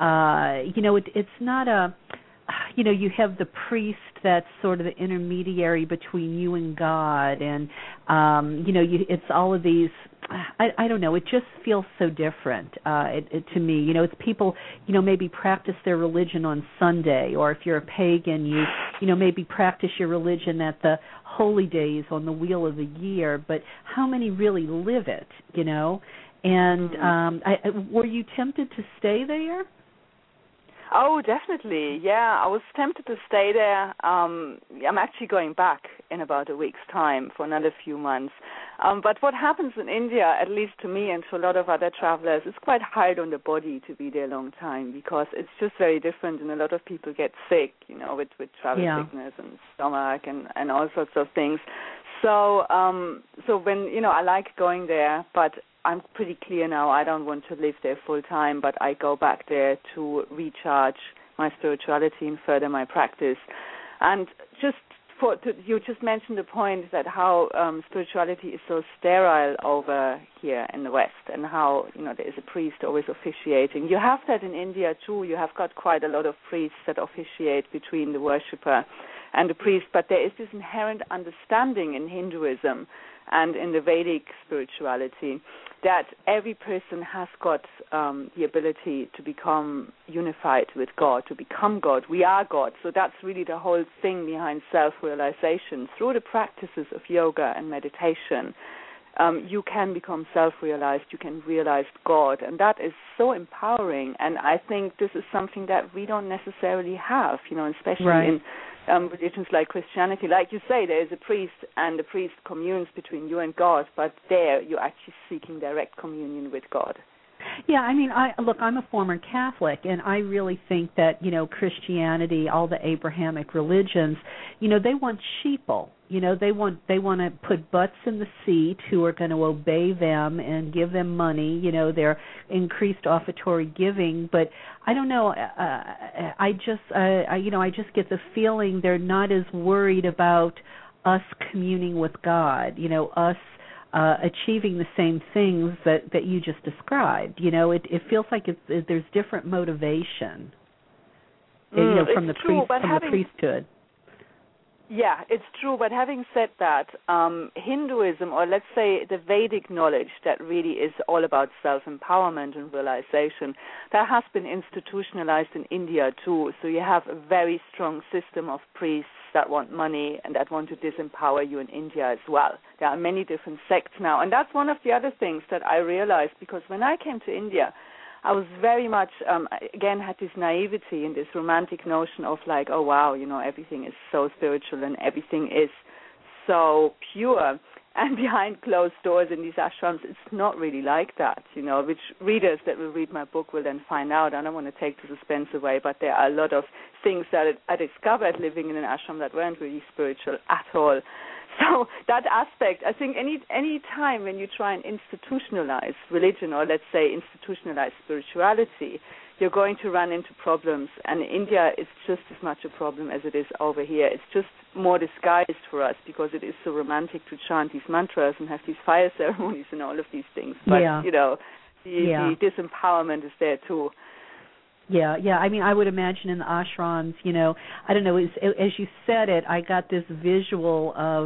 it's not a, you have the priest that's sort of the intermediary between you and God, and it's all of these. I don't know. It just feels so different to me. It's people, maybe practice their religion on Sunday, or if you're a pagan, you maybe practice your religion at the holy days on the wheel of the year. But how many really live it? And were you tempted to stay there? Oh, definitely. Yeah, I was tempted to stay there. I'm actually going back in about a week's time for another few months. But what happens in India, at least to me and to a lot of other travelers, it's quite hard on the body to be there a long time, because it's just very different, and a lot of people get sick, with travel sickness and stomach and all sorts of things. So when, I like going there, but I'm pretty clear now I don't want to live there full time, but I go back there to recharge my spirituality and further my practice. And you just mentioned the point that how spirituality is so sterile over here in the West, and how there is a priest always officiating. You have that in India too. You have got quite a lot of priests that officiate between the worshipper and the priest, but there is this inherent understanding in Hinduism and in the Vedic spirituality that every person has got the ability to become unified with God, to become God. We are God. So that's really the whole thing behind self-realization. Through the practices of yoga and meditation, you can become self-realized, you can realize God, and that is so empowering. And I think this is something that we don't necessarily have, especially in religions like Christianity. Like you say, there is a priest, and the priest communes between you and God, but there you're actually seeking direct communion with God. Yeah, I'm a former Catholic, and I really think that, Christianity, all the Abrahamic religions, they want sheeple. They want to put butts in the seat who are going to obey them and give them money, their increased offertory giving. But I don't know, I just get the feeling they're not as worried about us communing with God, us achieving the same things that you just described. It feels like there's different motivation, from the priesthood. Yeah, it's true. But having said that, Hinduism, or let's say the Vedic knowledge that really is all about self-empowerment and realization, that has been institutionalized in India too. So you have a very strong system of priests that want money and that want to disempower you in India as well. There are many different sects now. And that's one of the other things that I realized, because when I came to India, I was very much, again, had this naivety and this romantic notion of like, oh, wow, everything is so spiritual and everything is so pure. And behind closed doors in these ashrams, it's not really like that, which readers that will read my book will then find out. I don't want to take the suspense away, but there are a lot of things that I discovered living in an ashram that weren't really spiritual at all. So that aspect, I think any time when you try and institutionalize religion, or let's say institutionalize spirituality, you're going to run into problems. And in India, it's just as much a problem as it is over here. It's just more disguised for us because it is so romantic to chant these mantras and have these fire ceremonies and all of these things. But, the disempowerment is there too. Yeah. I mean, I would imagine in the ashrams, I don't know, as you said it, I got this visual of,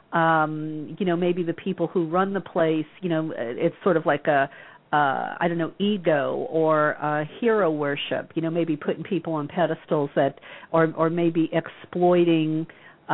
maybe the people who run the place, it's sort of like a, ego or hero worship, maybe putting people on pedestals that, or maybe exploiting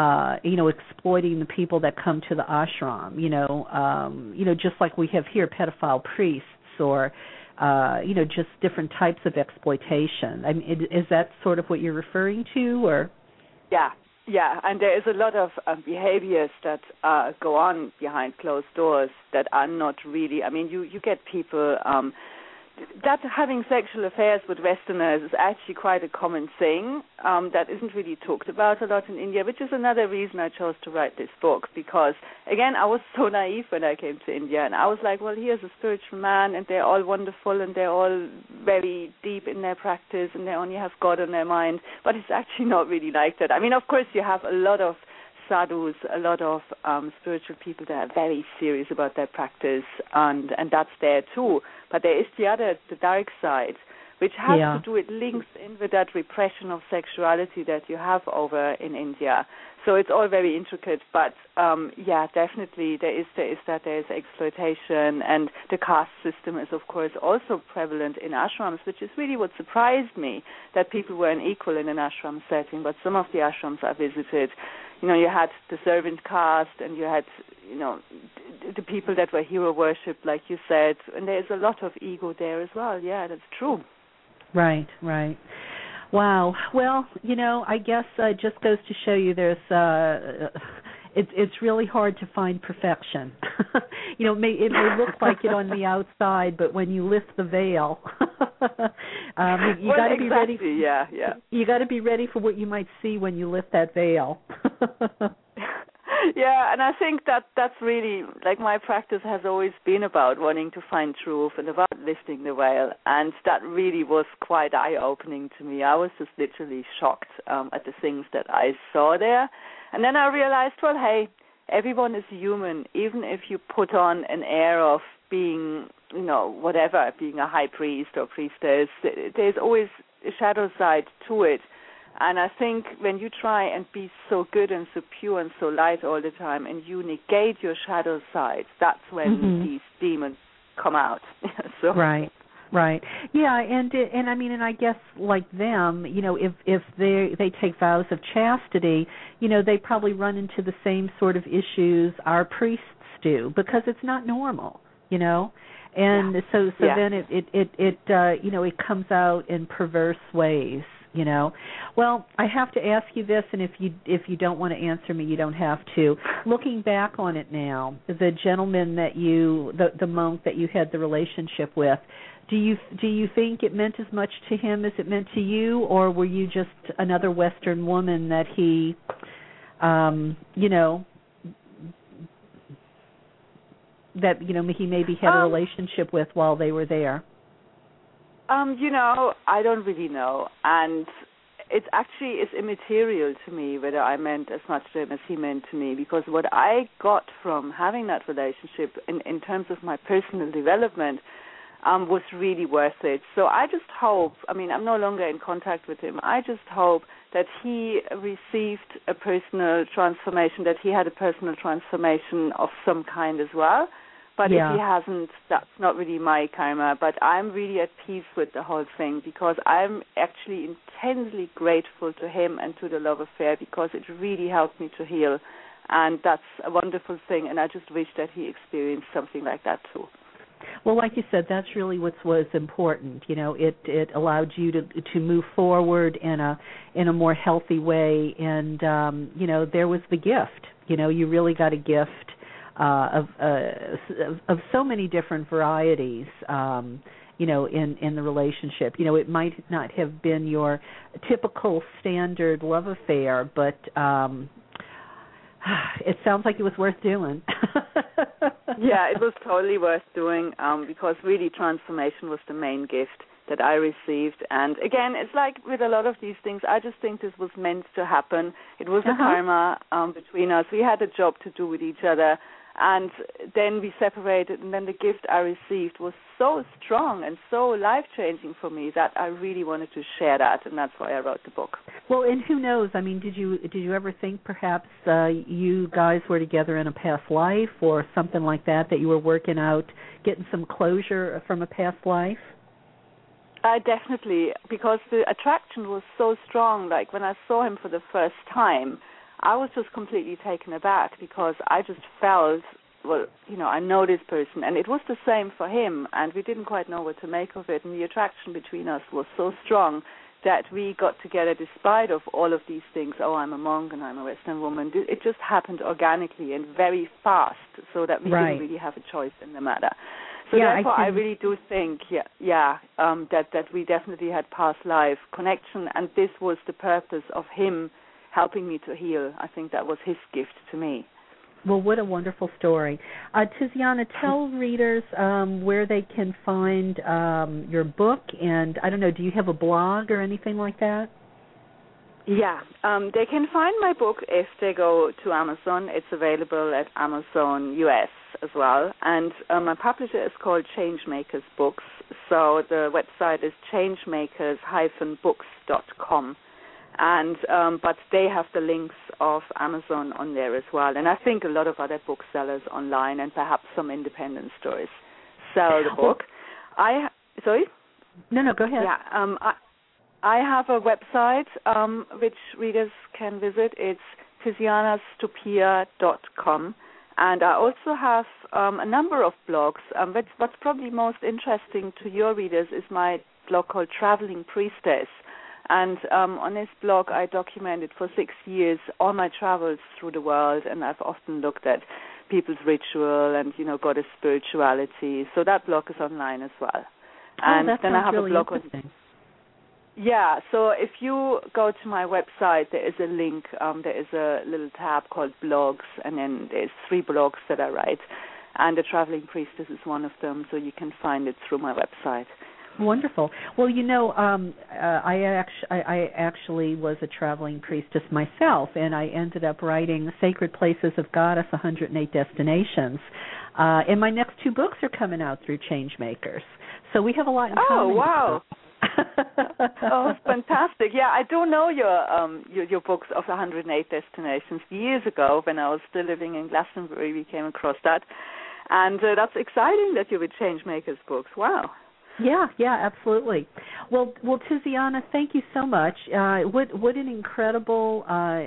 the people that come to the ashram, just like we have here pedophile priests or, just different types of exploitation. I mean, is that sort of what you're referring to, or? Yeah, and there is a lot of behaviors that go on behind closed doors that are not really, I mean, you get people that having sexual affairs with Westerners is actually quite a common thing that isn't really talked about a lot in India, which is another reason I chose to write this book, because, again, I was so naive when I came to India, and I was like, well, here's a spiritual man, and they're all wonderful, and they're all very deep in their practice, and they only have God on their mind, but it's actually not really like that. I mean, of course, you have a lot of sadhus, a lot of spiritual people that are very serious about their practice, and that's there too. But there is the dark side, which has to do, it links in with that repression of sexuality that you have over in India. So it's all very intricate, but definitely there is exploitation, and the caste system is, of course, also prevalent in ashrams, which is really what surprised me, that people weren't equal in an ashram setting. But some of the ashrams I visited, you had the servant caste, and you had, the people that were hero worshipped, like you said, and there's a lot of ego there as well. Yeah, that's true. Right. Wow. Well, I guess it just goes to show you there's it's really hard to find perfection. It may look like it on the outside, but when you lift the veil, you got to be ready. Yeah. You got to be ready for what you might see when you lift that veil. Yeah, and I think that's really, like, my practice has always been about wanting to find truth and about lifting the veil, and that really was quite eye-opening to me. I was just literally shocked at the things that I saw there. And then I realized, well, hey, everyone is human, even if you put on an air of being, whatever, being a high priest or priestess, there's always a shadow side to it. And I think when you try and be so good and so pure and so light all the time, and you negate your shadow side, that's when these demons come out. So. Right. Yeah, and I mean, and I guess like them, if they take vows of chastity, they probably run into the same sort of issues our priests do, because it's not normal, and so then it comes out in perverse ways. Well, I have to ask you this, and if you don't want to answer me, you don't have to. Looking back on it now, the gentleman that the monk that you had the relationship with, do you think it meant as much to him as it meant to you, or were you just another Western woman that he, he maybe had a relationship with while they were there? I don't really know, and it's immaterial to me whether I meant as much to him as he meant to me, because what I got from having that relationship in terms of my personal development was really worth it. So I just hope, I'm no longer in contact with him, I just hope that he received a personal transformation, that he had a personal transformation of some kind as well. But if he hasn't, that's not really my karma. But I'm really at peace with the whole thing, because I'm actually intensely grateful to him and to the love affair, because it really helped me to heal. And that's a wonderful thing, and I just wish that he experienced something like that too. Well, like you said, that's really what was important. You know, it allowed you to move forward in a more healthy way, and you know, there was the gift. You know, you really got a gift of so many different varieties. You know, in the relationship. You know, it might not have been your typical standard love affair, but it sounds like it was worth doing. Yeah, it was totally worth doing because really transformation was the main gift that I received. And again, it's like with a lot of these things, I just think this was meant to happen. It was a karma between us. We had a job to do with each other. And then we separated, and then the gift I received was so strong and so life-changing for me that I really wanted to share that, and that's why I wrote the book. Well, and who knows? I mean, did you ever think perhaps you guys were together in a past life or something like that you were working out, getting some closure from a past life? Definitely, because the attraction was so strong. Like when I saw him for the first time, I was just completely taken aback because I just felt, well, you know, I know this person, and it was the same for him, and we didn't quite know what to make of it, and the attraction between us was so strong that we got together despite of all of these things. Oh, I'm a monk and I'm a Western woman. It just happened organically and very fast, so that we didn't really have a choice in the matter. So therefore, I really do think, that we definitely had past life connection, and this was the purpose of him helping me to heal. I think that was his gift to me. Well, what a wonderful story. Tiziana, tell readers where they can find your book, and I don't know, do you have a blog or anything like that? Yeah, they can find my book if they go to Amazon. It's available at Amazon US as well, and my publisher is called Changemakers Books, so the website is changemakers-books.com. And but they have the links of Amazon on there as well, and I think a lot of other booksellers online and perhaps some independent stores sell the book. Sorry? No, go ahead. Yeah, I have a website which readers can visit. It's tizianastupia.com, and I also have a number of blogs. What's probably most interesting to your readers is my blog called Traveling Priestess. And on this blog, I documented for 6 years all my travels through the world, and I've often looked at people's ritual and, you know, goddess spirituality. So that blog is online as well. And that then I have really a blog interesting. Yeah, so if you go to my website, there is a link. There is a little tab called blogs, and then there's 3 blogs that I write. And the Traveling Priestess is one of them, so you can find it through my website. Wonderful. Well, you know, I actually was a traveling priestess myself, and I ended up writing Sacred Places of Goddess, 108 Destinations. And my next 2 books are coming out through Changemakers. So we have a lot in common. Oh, wow. Oh, fantastic. Yeah, I do know your books of 108 Destinations. Years ago, when I was still living in Glastonbury, we came across that. And that's exciting that you're with Changemakers Books. Wow. Yeah, absolutely. Well, Tiziana, thank you so much. What an incredible,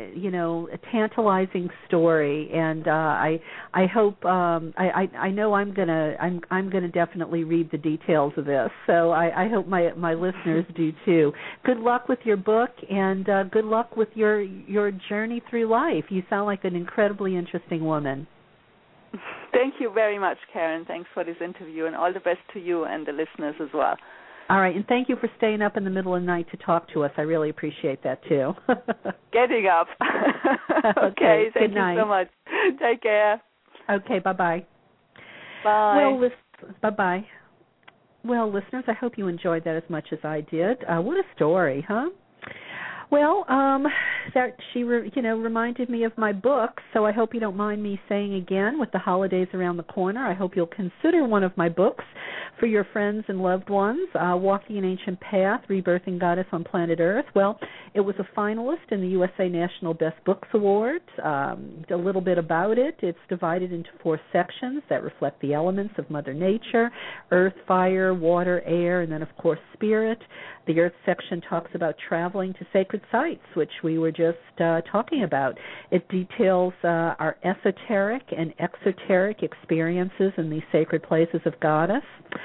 tantalizing story, and I hope I know I'm gonna definitely read the details of this. So I hope my listeners do too. Good luck with your book, and good luck with your journey through life. You sound like an incredibly interesting woman. Thank you very much, Karen. Thanks for this interview, and all the best to you and the listeners as well. All right, and thank you for staying up in the middle of the night to talk to us. I really appreciate that, too. Getting up. Okay, thank you so much. Take care. Okay, bye-bye. Bye. Bye-bye. Well, listeners, I hope you enjoyed that as much as I did. What a story, huh? Well, that she reminded me of my book, so I hope you don't mind me saying again, with the holidays around the corner, I hope you'll consider one of my books for your friends and loved ones. Walking an Ancient Path, Rebirthing Goddess on Planet Earth. Well, it was a finalist in the USA National Best Books Awards. A little bit about it. It's divided into 4 sections that reflect the elements of Mother Nature: earth, fire, water, air, and then, of course, spirit. The earth section talks about traveling to sacred sites, which we were just talking about. It details our esoteric and exoteric experiences in these sacred places of Goddess.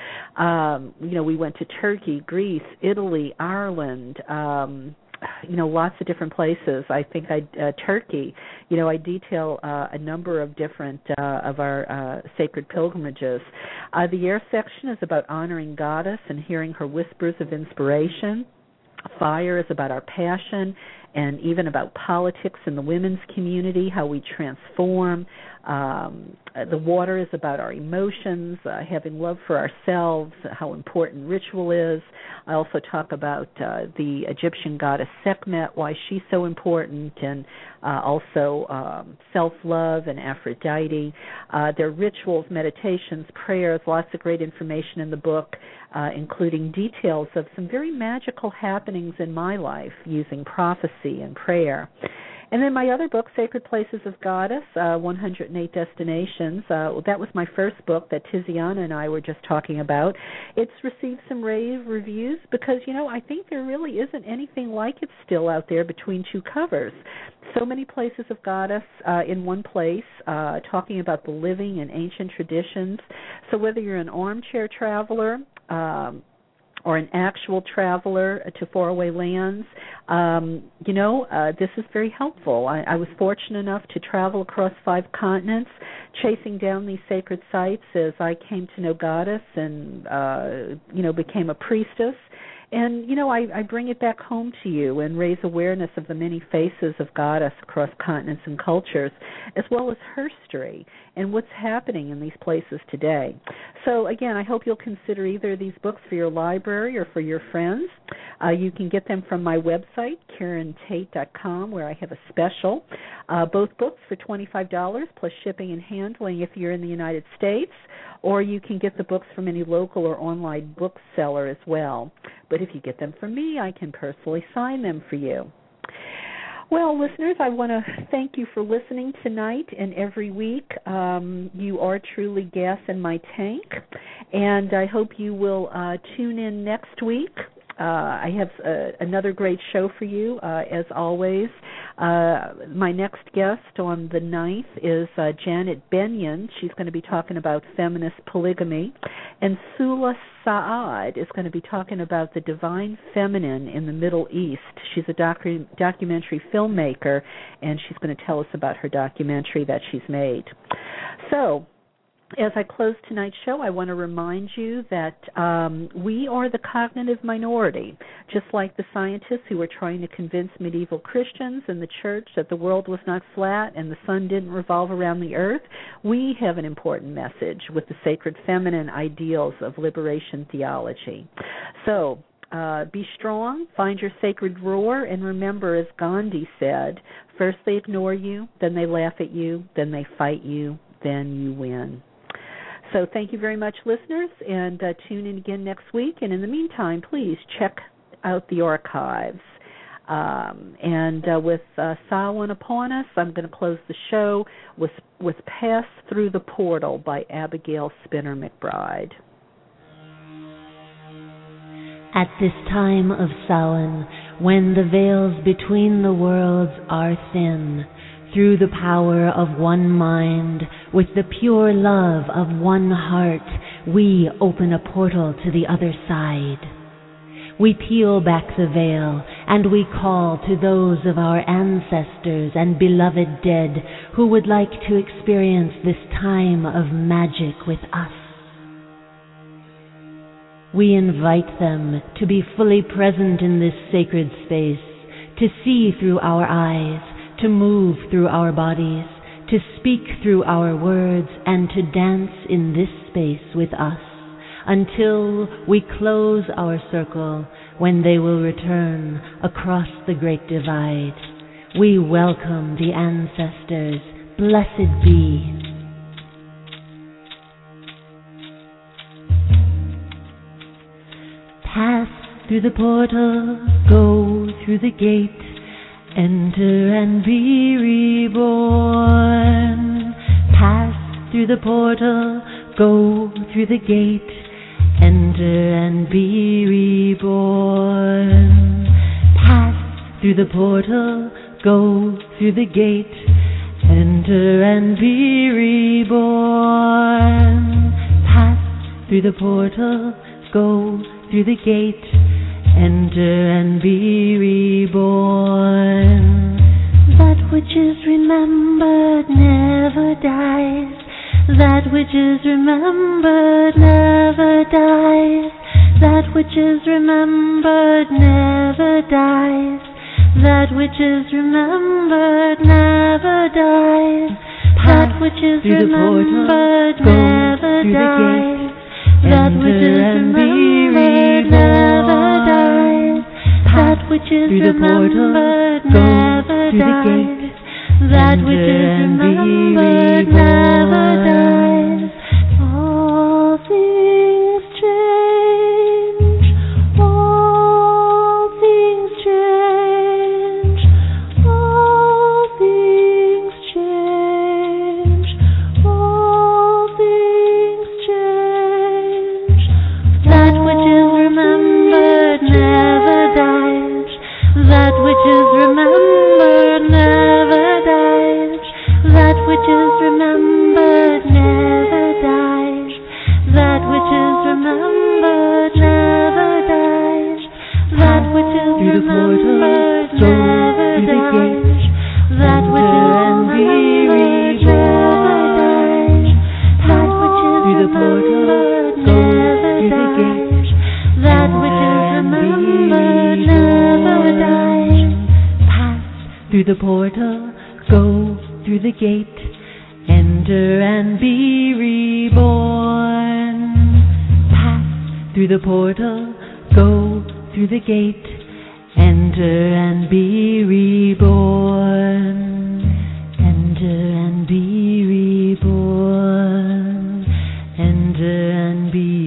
We went to Turkey, Greece, Italy, Ireland, lots of different places. I think Turkey, I detail a number of different of our sacred pilgrimages. The air section is about honoring Goddess and hearing her whispers of inspiration. Fire is about our passion and even about politics in the women's community, how we transform. The water is about our emotions, having love for ourselves, how important ritual is. I also talk about the Egyptian goddess Sekhmet, why she's so important, and also self-love and Aphrodite. Their rituals, meditations, prayers, lots of great information in the book, including details of some very magical happenings in my life using prophecy and prayer. And then my other book, Sacred Places of Goddess, 108 Destinations, that was my first book that Tiziana and I were just talking about. It's received some rave reviews because, I think there really isn't anything like it still out there between two covers. So many places of Goddess in one place, talking about the living and ancient traditions. So whether you're an armchair traveler, or an actual traveler to faraway lands, this is very helpful. I was fortunate enough to travel across 5 continents, chasing down these sacred sites as I came to know Goddess and, became a priestess. And, I bring it back home to you and raise awareness of the many faces of Goddess across continents and cultures, as well as her history and what's happening in these places today. So, again, I hope you'll consider either of these books for your library or for your friends. You can get them from my website, KarenTate.com, where I have a special. Both books for $25 plus shipping and handling if you're in the United States, or you can get the books from any local or online bookseller as well. But if you get them from me, I can personally sign them for you. Well, listeners, I want to thank you for listening tonight and every week. You are truly gas in my tank, and I hope you will tune in next week. I have another great show for you, as always. My next guest on the 9th is Janet Benyon. She's going to be talking about feminist polygamy. And Sula Saad is going to be talking about the divine feminine in the Middle East. She's a documentary filmmaker, and she's going to tell us about her documentary that she's made. So, as I close tonight's show, I want to remind you that we are the cognitive minority, just like the scientists who were trying to convince medieval Christians and the church that the world was not flat and the sun didn't revolve around the earth. We have an important message with the sacred feminine ideals of liberation theology. So, be strong, find your sacred roar, and remember, as Gandhi said, first they ignore you, then they laugh at you, then they fight you, then you win. So thank you very much, listeners, and tune in again next week. And in the meantime, please check out the archives. With Samhain upon us, I'm going to close the show with Pass Through the Portal by Abigail Spinner McBride. At this time of Samhain, when the veils between the worlds are thin, through the power of one mind, with the pure love of one heart, we open a portal to the other side. We peel back the veil, and we call to those of our ancestors and beloved dead who would like to experience this time of magic with us. We invite them to be fully present in this sacred space, to see through our eyes, to move through our bodies, to speak through our words, and to dance in this space with us, until we close our circle, when they will return across the great divide. We welcome the ancestors. Blessed be. Pass through the portal, go through the gate, enter and be reborn. Pass through the portal, go through the gate, enter and be reborn. Pass through the portal, go through the gate, enter and be reborn. Pass through the portal, go through the gate, enter and be reborn. That which is remembered never dies. That which is remembered never dies. That which is remembered never dies. That which is remembered never dies. That which is remembered never dies. That which is remembered never dies. That which is remembered never dies. That which is remembered never dies. All things change. All things change. All things change. All things change. That which is remembered never dies. That which is remembered never dies. That which is remembered never dies. That which is remembered never dies. That which is remembered never dies. That which is remembered never dies. That which is remembered never dies. That which is remembered never dies. Pass through the portal, go through the gate, enter and be reborn. Pass through the portal, go through the gate, enter and be reborn. Enter and be reborn. Enter and be